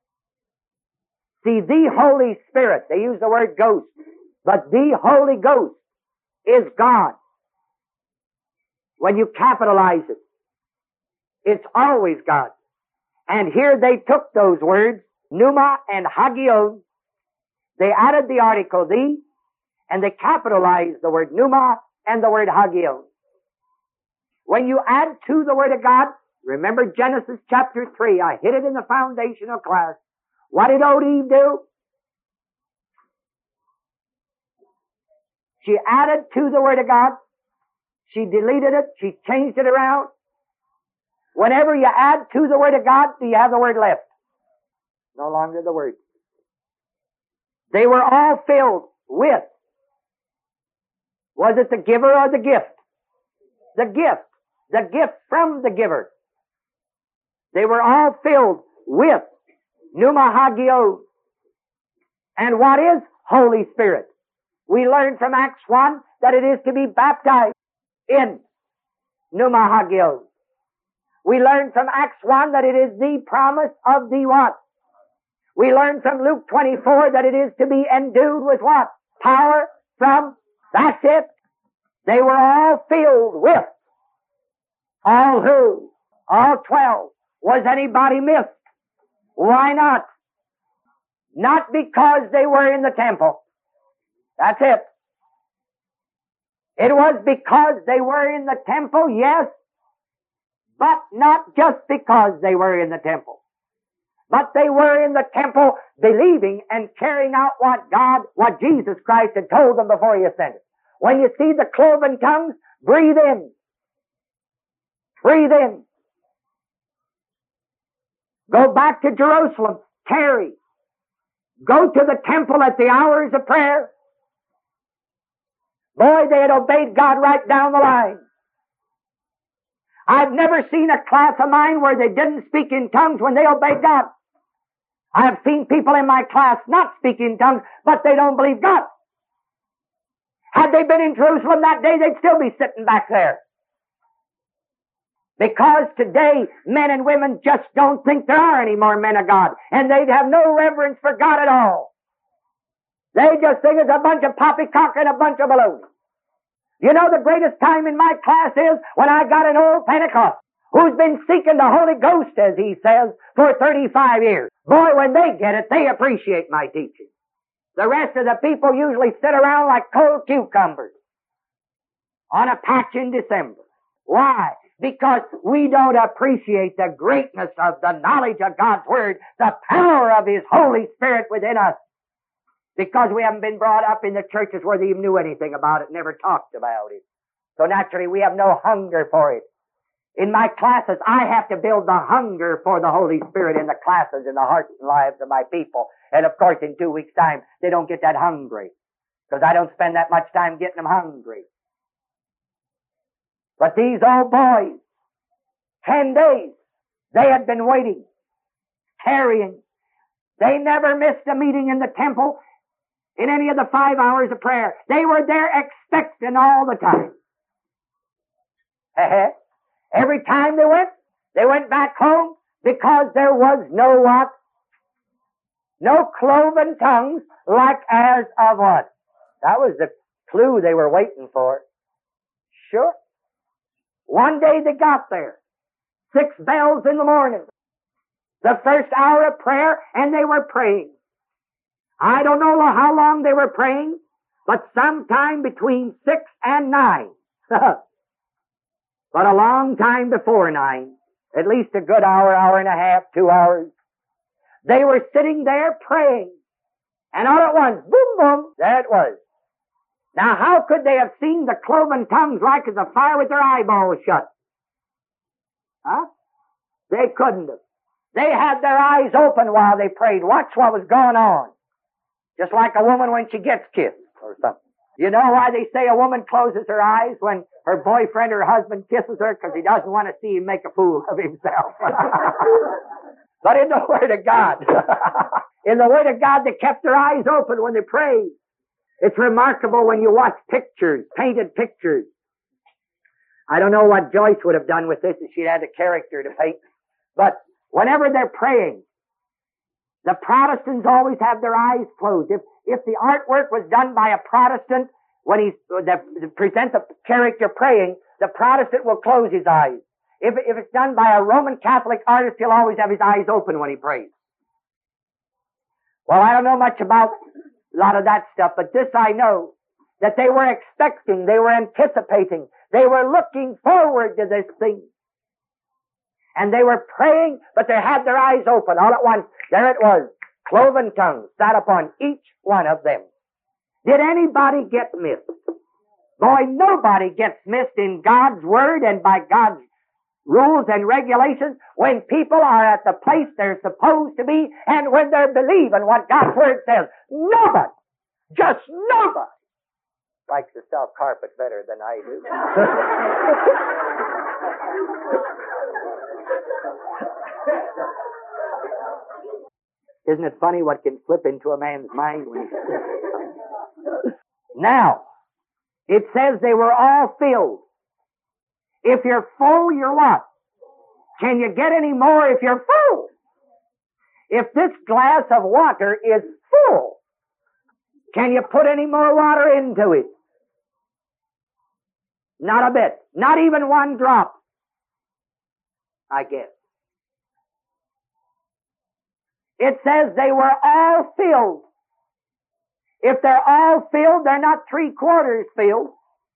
See, the Holy Spirit, they use the word ghost, but the Holy Ghost is God. When you capitalize it, it's always God. And here they took those words, pneuma and hagios, they added the article the, and they capitalized the word pneuma and the word hagios. When you add to the Word of God, remember Genesis chapter three, I hit it in the foundational class. What did old Eve do? She added to the Word of God. She deleted it. She changed it around. Whenever you add to the Word of God, do you have the word left? No longer the word. They were all filled with. Was it the giver or the gift? The gift. The gift from the giver. They were all filled with pneuma hagios. And what is Holy Spirit? We learn from Acts one that it is to be baptized in pneuma hagios. We learn from Acts one that it is the promise of the what? We learn from Luke twenty-four that it is to be endued with what? Power from, that's it. They were all filled with. All who? All twelve. Was anybody missed? Why not? Not because they were in the temple. That's it. It was because they were in the temple, yes, but not just because they were in the temple. But they were in the temple believing and carrying out what God, what Jesus Christ had told them before He ascended. When you see the cloven tongues, breathe in. Breathe in. Go back to Jerusalem. Tarry. Go to the temple at the hours of prayer. Boy, they had obeyed God right down the line. I've never seen a class of mine where they didn't speak in tongues when they obeyed God. I have seen people in my class not speak in tongues, but they don't believe God. Had they been in Jerusalem that day, they'd still be sitting back there. Because today, men and women just don't think there are any more men of God. And they'd have no reverence for God at all. They just think it's a bunch of poppycock and a bunch of balloons. You know, the greatest time in my class is when I got an old Pentecost who's been seeking the Holy Ghost, as he says, for thirty-five years. Boy, when they get it, they appreciate my teaching. The rest of the people usually sit around like cold cucumbers on a patch in December. Why? Because we don't appreciate the greatness of the knowledge of God's Word, the power of His Holy Spirit within us. Because we haven't been brought up in the churches where they even knew anything about it, never talked about it. So naturally we have no hunger for it. In my classes, I have to build the hunger for the Holy Spirit in the classes, in the hearts and lives of my people. And of course, in two weeks' time, they don't get that hungry. Because I don't spend that much time getting them hungry. But these old boys, ten days, they had been waiting, tarrying. They never missed a meeting in the temple in any of the five hours of prayer. They were there expecting all the time. Every time they went, they went back home because there was no what? No cloven tongues like as of what? That was the clue they were waiting for. Sure. One day they got there. Six bells in the morning. The first hour of prayer, and they were praying. I don't know how long they were praying, but sometime between six and nine. But a long time before nine. At least a good hour, hour and a half, two hours. They were sitting there praying. And all at once, boom, boom, there it was. Now how could they have seen the cloven tongues like as a fire with their eyeballs shut? Huh? They couldn't have. They had their eyes open while they prayed. Watch what was going on. Just like a woman when she gets kissed or something. You know why they say a woman closes her eyes when her boyfriend or husband kisses her? Because he doesn't want to see him make a fool of himself. But in the Word of God, in the Word of God, they kept their eyes open when they prayed. It's remarkable when you watch pictures, painted pictures. I don't know what Joyce would have done with this if she'd had a character to paint. But whenever they're praying, the Protestants always have their eyes closed. If, if the artwork was done by a Protestant, when he the, the, presents a character praying, the Protestant will close his eyes. If, if it's done by a Roman Catholic artist, he'll always have his eyes open when he prays. Well, I don't know much about a lot of that stuff, but this I know, that they were expecting, they were anticipating, they were looking forward to this thing. And they were praying, but they had their eyes open all at once. There it was. Cloven tongues sat upon each one of them. Did anybody get missed? Boy, nobody gets missed in God's Word and by God's rules and regulations when people are at the place they're supposed to be and when they're believing what God's Word says. Nobody, just nobody, likes the soft carpet better than I do. Isn't it funny what can slip into a man's mind when he... Now, it says they were all filled. If you're full, you're what? Can you get any more if you're full? If this glass of water is full, can you put any more water into it? Not a bit. Not even one drop, I guess. It says they were all filled. If they're all filled, they're not three quarters filled.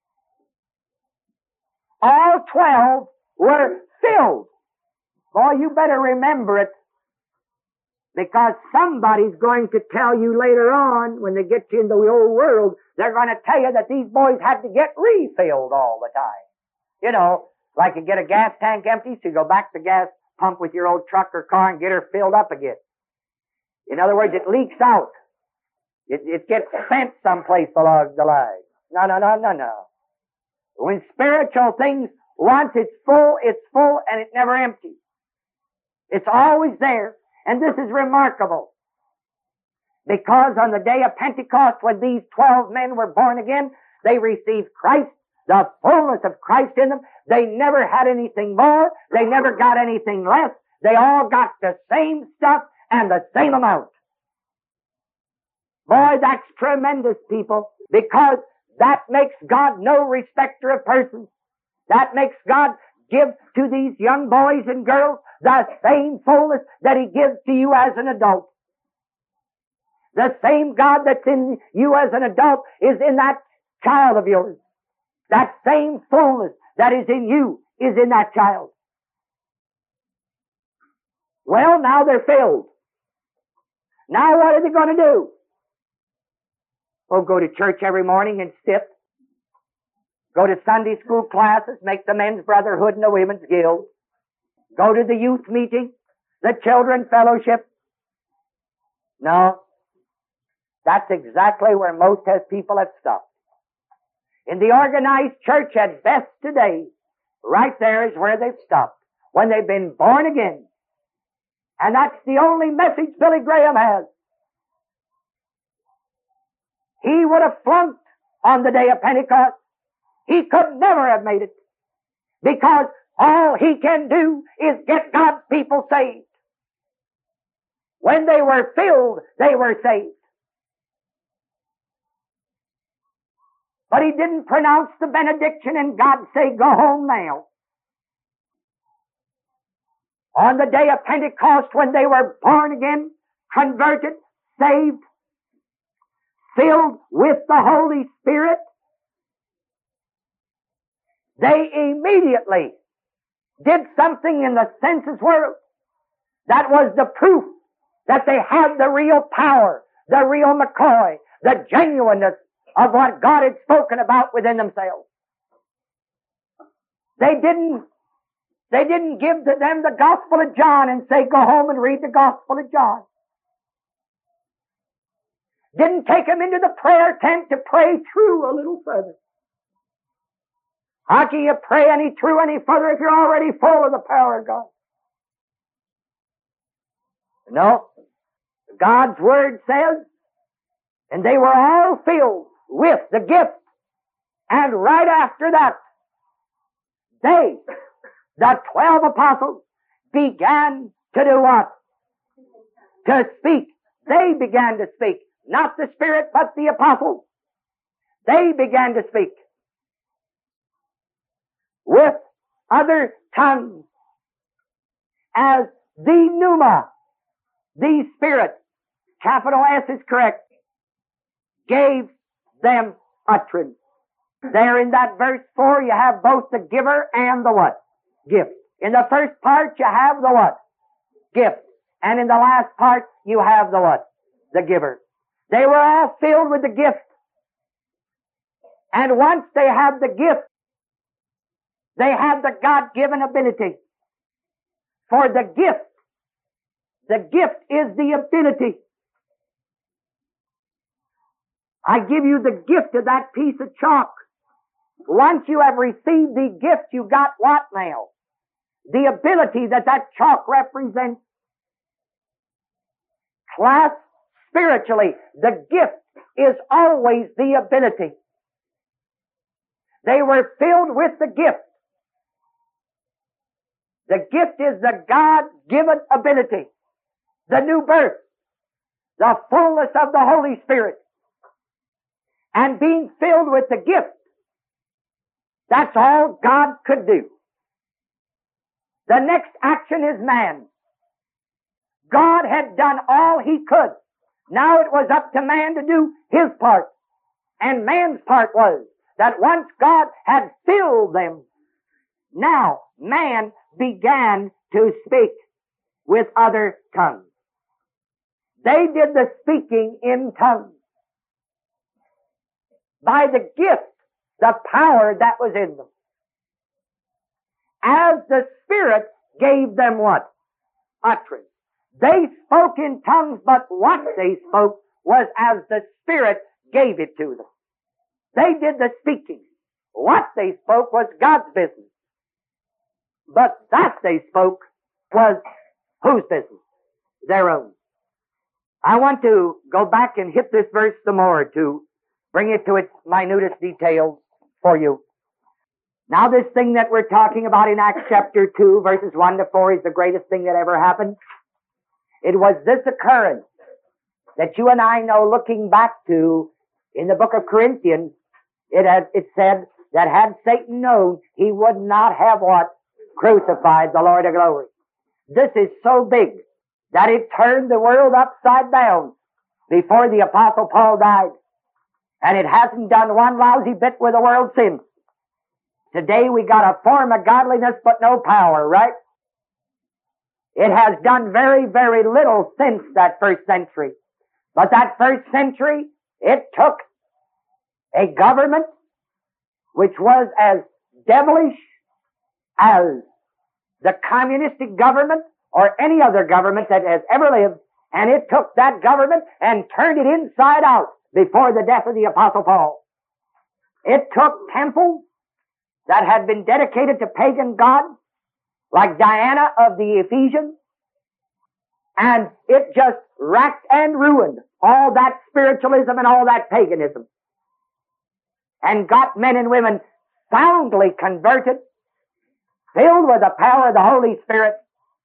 All twelve were filled. Boy, you better remember it, because somebody's going to tell you later on, when they get you into the old world, they're going to tell you that these boys had to get refilled all the time. You know, like you get a gas tank empty, so you go back to the gas pump with your old truck or car and get her filled up again. In other words, it leaks out. It, it gets spent someplace along the line. No, no, no, no, no. When spiritual things, once it's full, it's full and it never empties. It's always there. And this is remarkable. Because on the day of Pentecost, when these twelve men were born again, they received Christ, the fullness of Christ in them. They never had anything more. They never got anything less. They all got the same stuff and the same amount. Boy, that's tremendous, people, because that makes God no respecter of persons. That makes God give to these young boys and girls the same fullness that He gives to you as an adult. The same God that's in you as an adult is in that child of yours. That same fullness that is in you is in that child. Well, now they're filled. Now what are they going to do? Oh, go to church every morning and sit. Go to Sunday school classes, make the men's brotherhood and the women's guild. Go to the youth meeting, the children fellowship. No. That's exactly where most has people have stopped. In the organized church at best today, right there is where they've stopped. When they've been born again. And that's the only message Billy Graham has. He would have flunked on the day of Pentecost. He could never have made it. Because all he can do is get God's people saved. When they were filled, they were saved. But he didn't pronounce the benediction and God say, go home now. On the day of Pentecost, when they were born again, converted, saved, filled with the Holy Spirit, they immediately did something in the senses world that was the proof that they had the real power, the real McCoy, the genuineness of what God had spoken about within themselves. They didn't, they didn't give to them the Gospel of John and say, go home and read the Gospel of John. Didn't take him into the prayer tent to pray true a little further. How can you pray any true any further if you're already full of the power of God? No. God's Word says, and they were all filled with the gift. And right after that, they, the twelve apostles, began to do what? To speak. They began to speak. Not the Spirit, but the apostles. They began to speak with other tongues as the pneuma, the Spirit, capital S is correct, gave them utterance. There in that verse four, you have both the giver and the what? Gift. In the first part, you have the what? Gift. And in the last part, you have the what? The giver. They were all filled with the gift. And once they have the gift, they have the God-given ability. For the gift, the gift is the ability. I give you the gift of that piece of chalk. Once you have received the gift, you got what now? The ability that that chalk represents. Class, spiritually, the gift is always the ability. They were filled with the gift. The gift is the God-given ability, the new birth, the fullness of the Holy Spirit. And being filled with the gift, that's all God could do. The next action is man. God had done all He could. Now it was up to man to do his part. And man's part was that once God had filled them, now man began to speak with other tongues. They did the speaking in tongues by the gift, the power that was in them. As the Spirit gave them what? Utterance. They spoke in tongues, but what they spoke was as the Spirit gave it to them. They did the speaking. What they spoke was God's business. But that they spoke was whose business? Their own. I want to go back and hit this verse some more to bring it to its minutest details for you. Now this thing that we're talking about in Acts chapter two, verses one to four, is the greatest thing that ever happened. It was this occurrence that you and I know, looking back to in the book of Corinthians, it had, it said that had Satan known, he would not have what? Crucified the Lord of glory. This is so big that it turned the world upside down before the Apostle Paul died. And it hasn't done one lousy bit with the world since. Today we got a form of godliness but no power, right? It has done very, very little since that first century. But that first century, it took a government which was as devilish as the communistic government or any other government that has ever lived, and it took that government and turned it inside out before the death of the Apostle Paul. It took temples that had been dedicated to pagan gods, like Diana of the Ephesians, and it just racked and ruined all that spiritualism and all that paganism, and got men and women soundly converted, filled with the power of the Holy Spirit.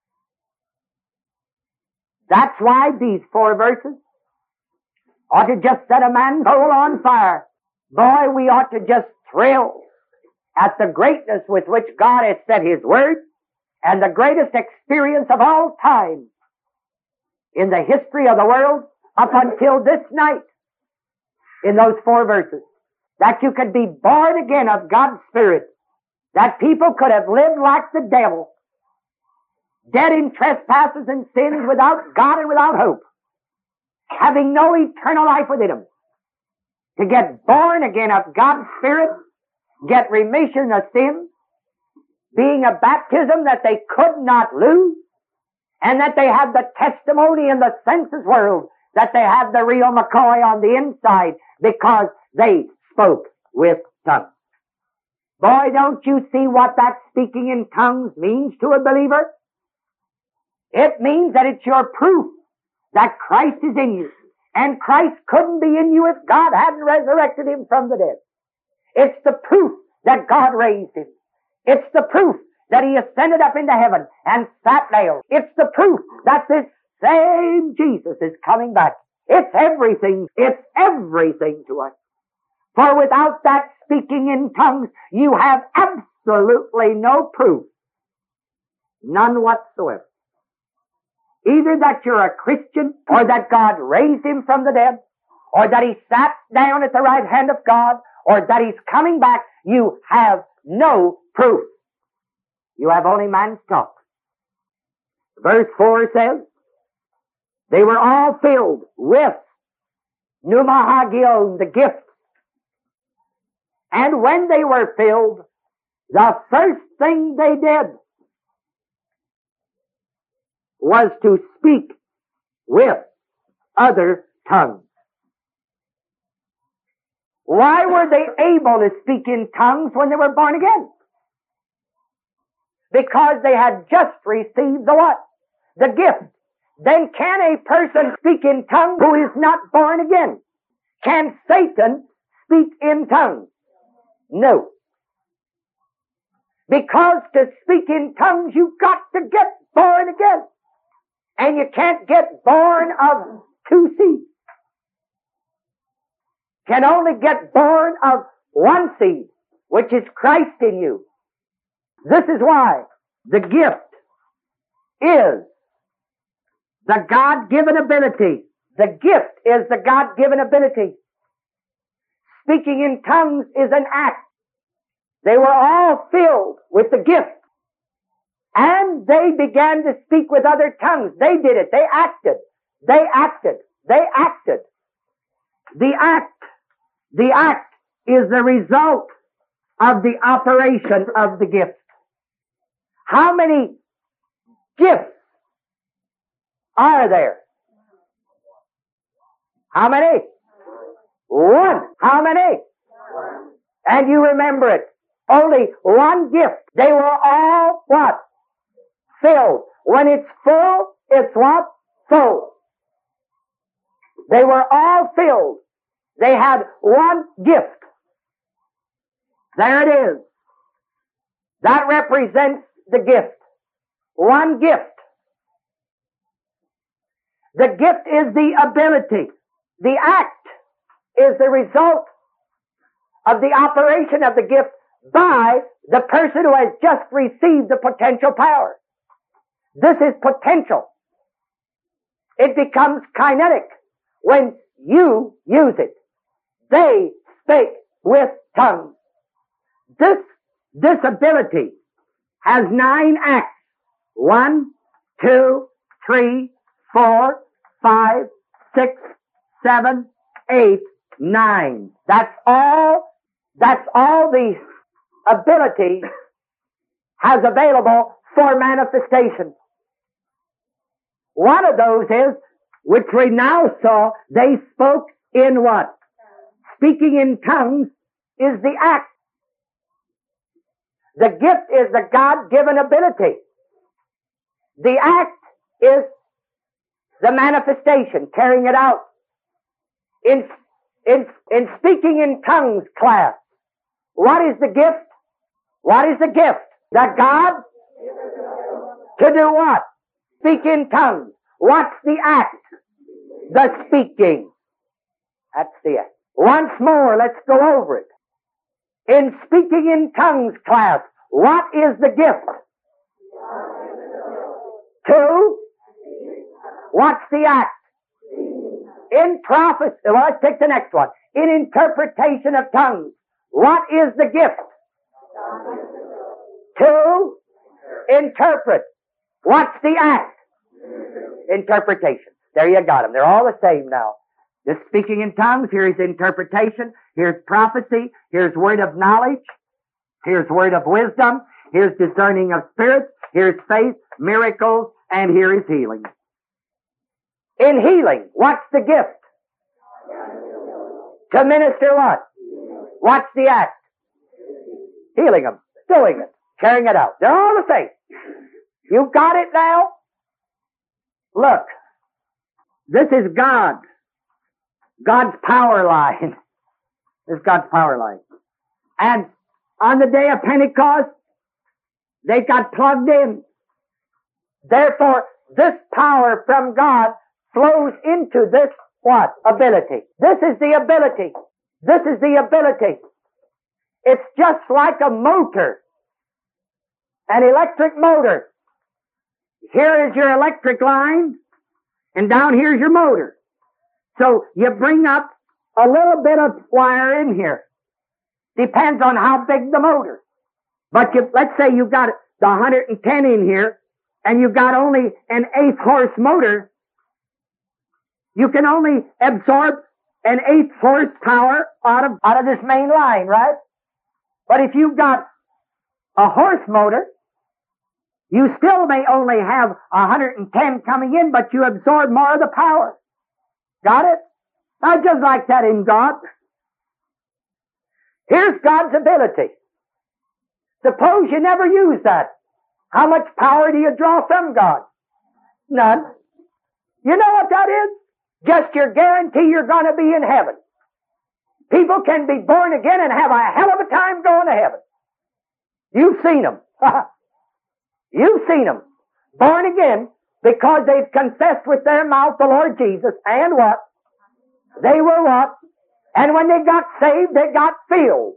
That's why these four verses ought to just set a man's soul on fire. Boy, we ought to just thrill at the greatness with which God has set His Word, and the greatest experience of all time in the history of the world up until this night in those four verses. That you could be born again of God's Spirit. That people could have lived like the devil, dead in trespasses and sins, without God and without hope, having no eternal life within them. To get born again of God's Spirit, get remission of sins, being a baptism that they could not lose, and that they have the testimony in the senses world that they had the real McCoy on the inside because they spoke with tongues. Boy, don't you see what that speaking in tongues means to a believer? It means that it's your proof that Christ is in you. And Christ couldn't be in you if God hadn't resurrected him from the dead. It's the proof that God raised him. It's the proof that he ascended up into heaven and sat there. It's the proof that this same Jesus is coming back. It's everything. It's everything to us. For without that speaking in tongues, you have absolutely no proof. None whatsoever. Either that you're a Christian, or that God raised him from the dead, or that he sat down at the right hand of God, or that he's coming back. You have no proof. You have only man's talk. Verse four says, they were all filled with pneumahagion, the gift. And when they were filled, the first thing they did was to speak with other tongues. Why were they able to speak in tongues when they were born again? Because they had just received the what? The gift. Then can a person speak in tongues who is not born again? Can Satan speak in tongues? No. Because to speak in tongues, you've got to get born again. And you can't get born of two seeds. Can only get born of one seed, which is Christ in you. This is why the gift is the God-given ability. The gift is the God-given ability. Speaking in tongues is an act. They were all filled with the gift. And they began to speak with other tongues. They did it. They acted. They acted. They acted. The act, the act is the result of the operation of the gift. How many gifts are there? How many? One. How many? And you remember it. Only one gift. They were all what? Filled. When it's full, it's what? Full. They were all filled. They had one gift. There it is. That represents the gift. One gift. The gift is the ability. The act is the result of the operation of the gift by the person who has just received the potential power. This is potential. It becomes kinetic when you use it. They spake with tongues. This, this ability has nine acts. One, two, three, four, five, six, seven, eight, nine. That's all, that's all the ability has available for manifestation. One of those is, which we now saw, they spoke in what? Speaking in tongues is the act. The gift is the God-given ability. The act is the manifestation, carrying it out. In, in, in speaking in tongues class, what is the gift? What is the gift? That God? To do what? Speak in tongues. What's the act? The speaking. That's the act. Once more, let's go over it. In speaking in tongues class, what is the gift? Two. What's the act? In prophecy, well, let's take the next one. In interpretation of tongues, what is the gift? To interpret. What's the act? Interpretation. There you got them. They're all the same now. This speaking in tongues, here's interpretation, here's prophecy, here's word of knowledge, here's word of wisdom, here's discerning of spirits, here's faith, miracles, and here is healing. In healing, what's the gift? To minister what? What's the act? Healing them, doing it, carrying it out. They're all the same. You got it now? Look, this is God. God's power line. This is God's power line. And on the day of Pentecost, they got plugged in. Therefore, this power from God flows into this what? Ability. This is the ability. This is the ability. It's just like a motor. An electric motor. Here is your electric line, and down here's your motor. So you bring up a little bit of wire in here. Depends on how big the motor. But you, let's say you've got the one hundred ten in here, and you've got only an eighth horse motor. You can only absorb an eighth horsepower out of, out of this main line, right? But if you've got a horse motor, you still may only have one hundred ten coming in, but you absorb more of the power. Got it? Now, just like that in God. Here's God's ability. Suppose you never use that. How much power do you draw from God? None. You know what that is? Just your guarantee you're going to be in heaven. People can be born again and have a hell of a time going to heaven. You've seen them. You've seen them. Born again because they've confessed with their mouth the Lord Jesus, and what? They were what? And when they got saved, they got filled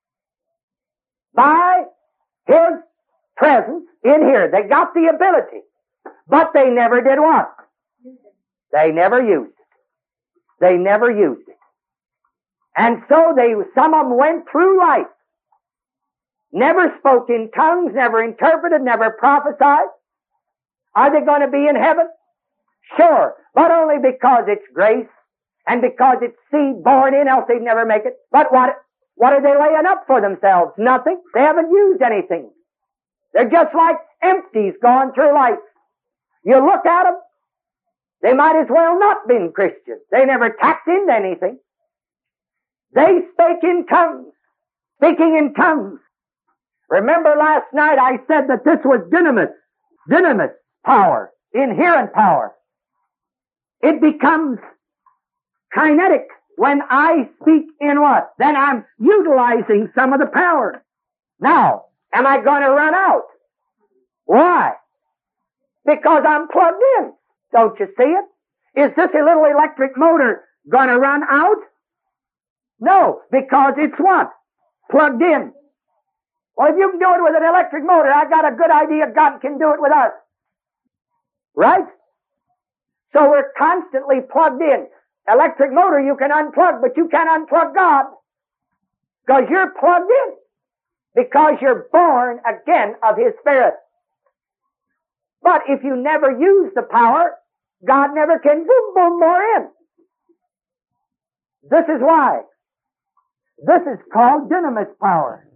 by His presence in here. They got the ability. But they never did what? They never used it. They never used it. And so they, some of them went through life. Never spoke in tongues, never interpreted, never prophesied. Are they going to be in heaven? Sure. But only because it's grace and because it's seed born in, else they'd never make it. But what, what are they laying up for themselves? Nothing. They haven't used anything. They're just like empties going through life. You look at them, they might as well not been Christians. They never tapped into anything. They spake in tongues, speaking in tongues. Remember last night I said that this was dynamis, dynamis power, inherent power. It becomes kinetic when I speak in what? Then I'm utilizing some of the power. Now, am I going to run out? Why? Because I'm plugged in. Don't you see it? Is this a little electric motor going to run out? No, because it's what? Plugged in. Well, if you can do it with an electric motor, I got a good idea God can do it with us. Right? So we're constantly plugged in. Electric motor you can unplug, but you can't unplug God. Because you're plugged in. Because you're born again of His Spirit. But if you never use the power, God never can boom, boom more in. This is why. This is called dynamis power.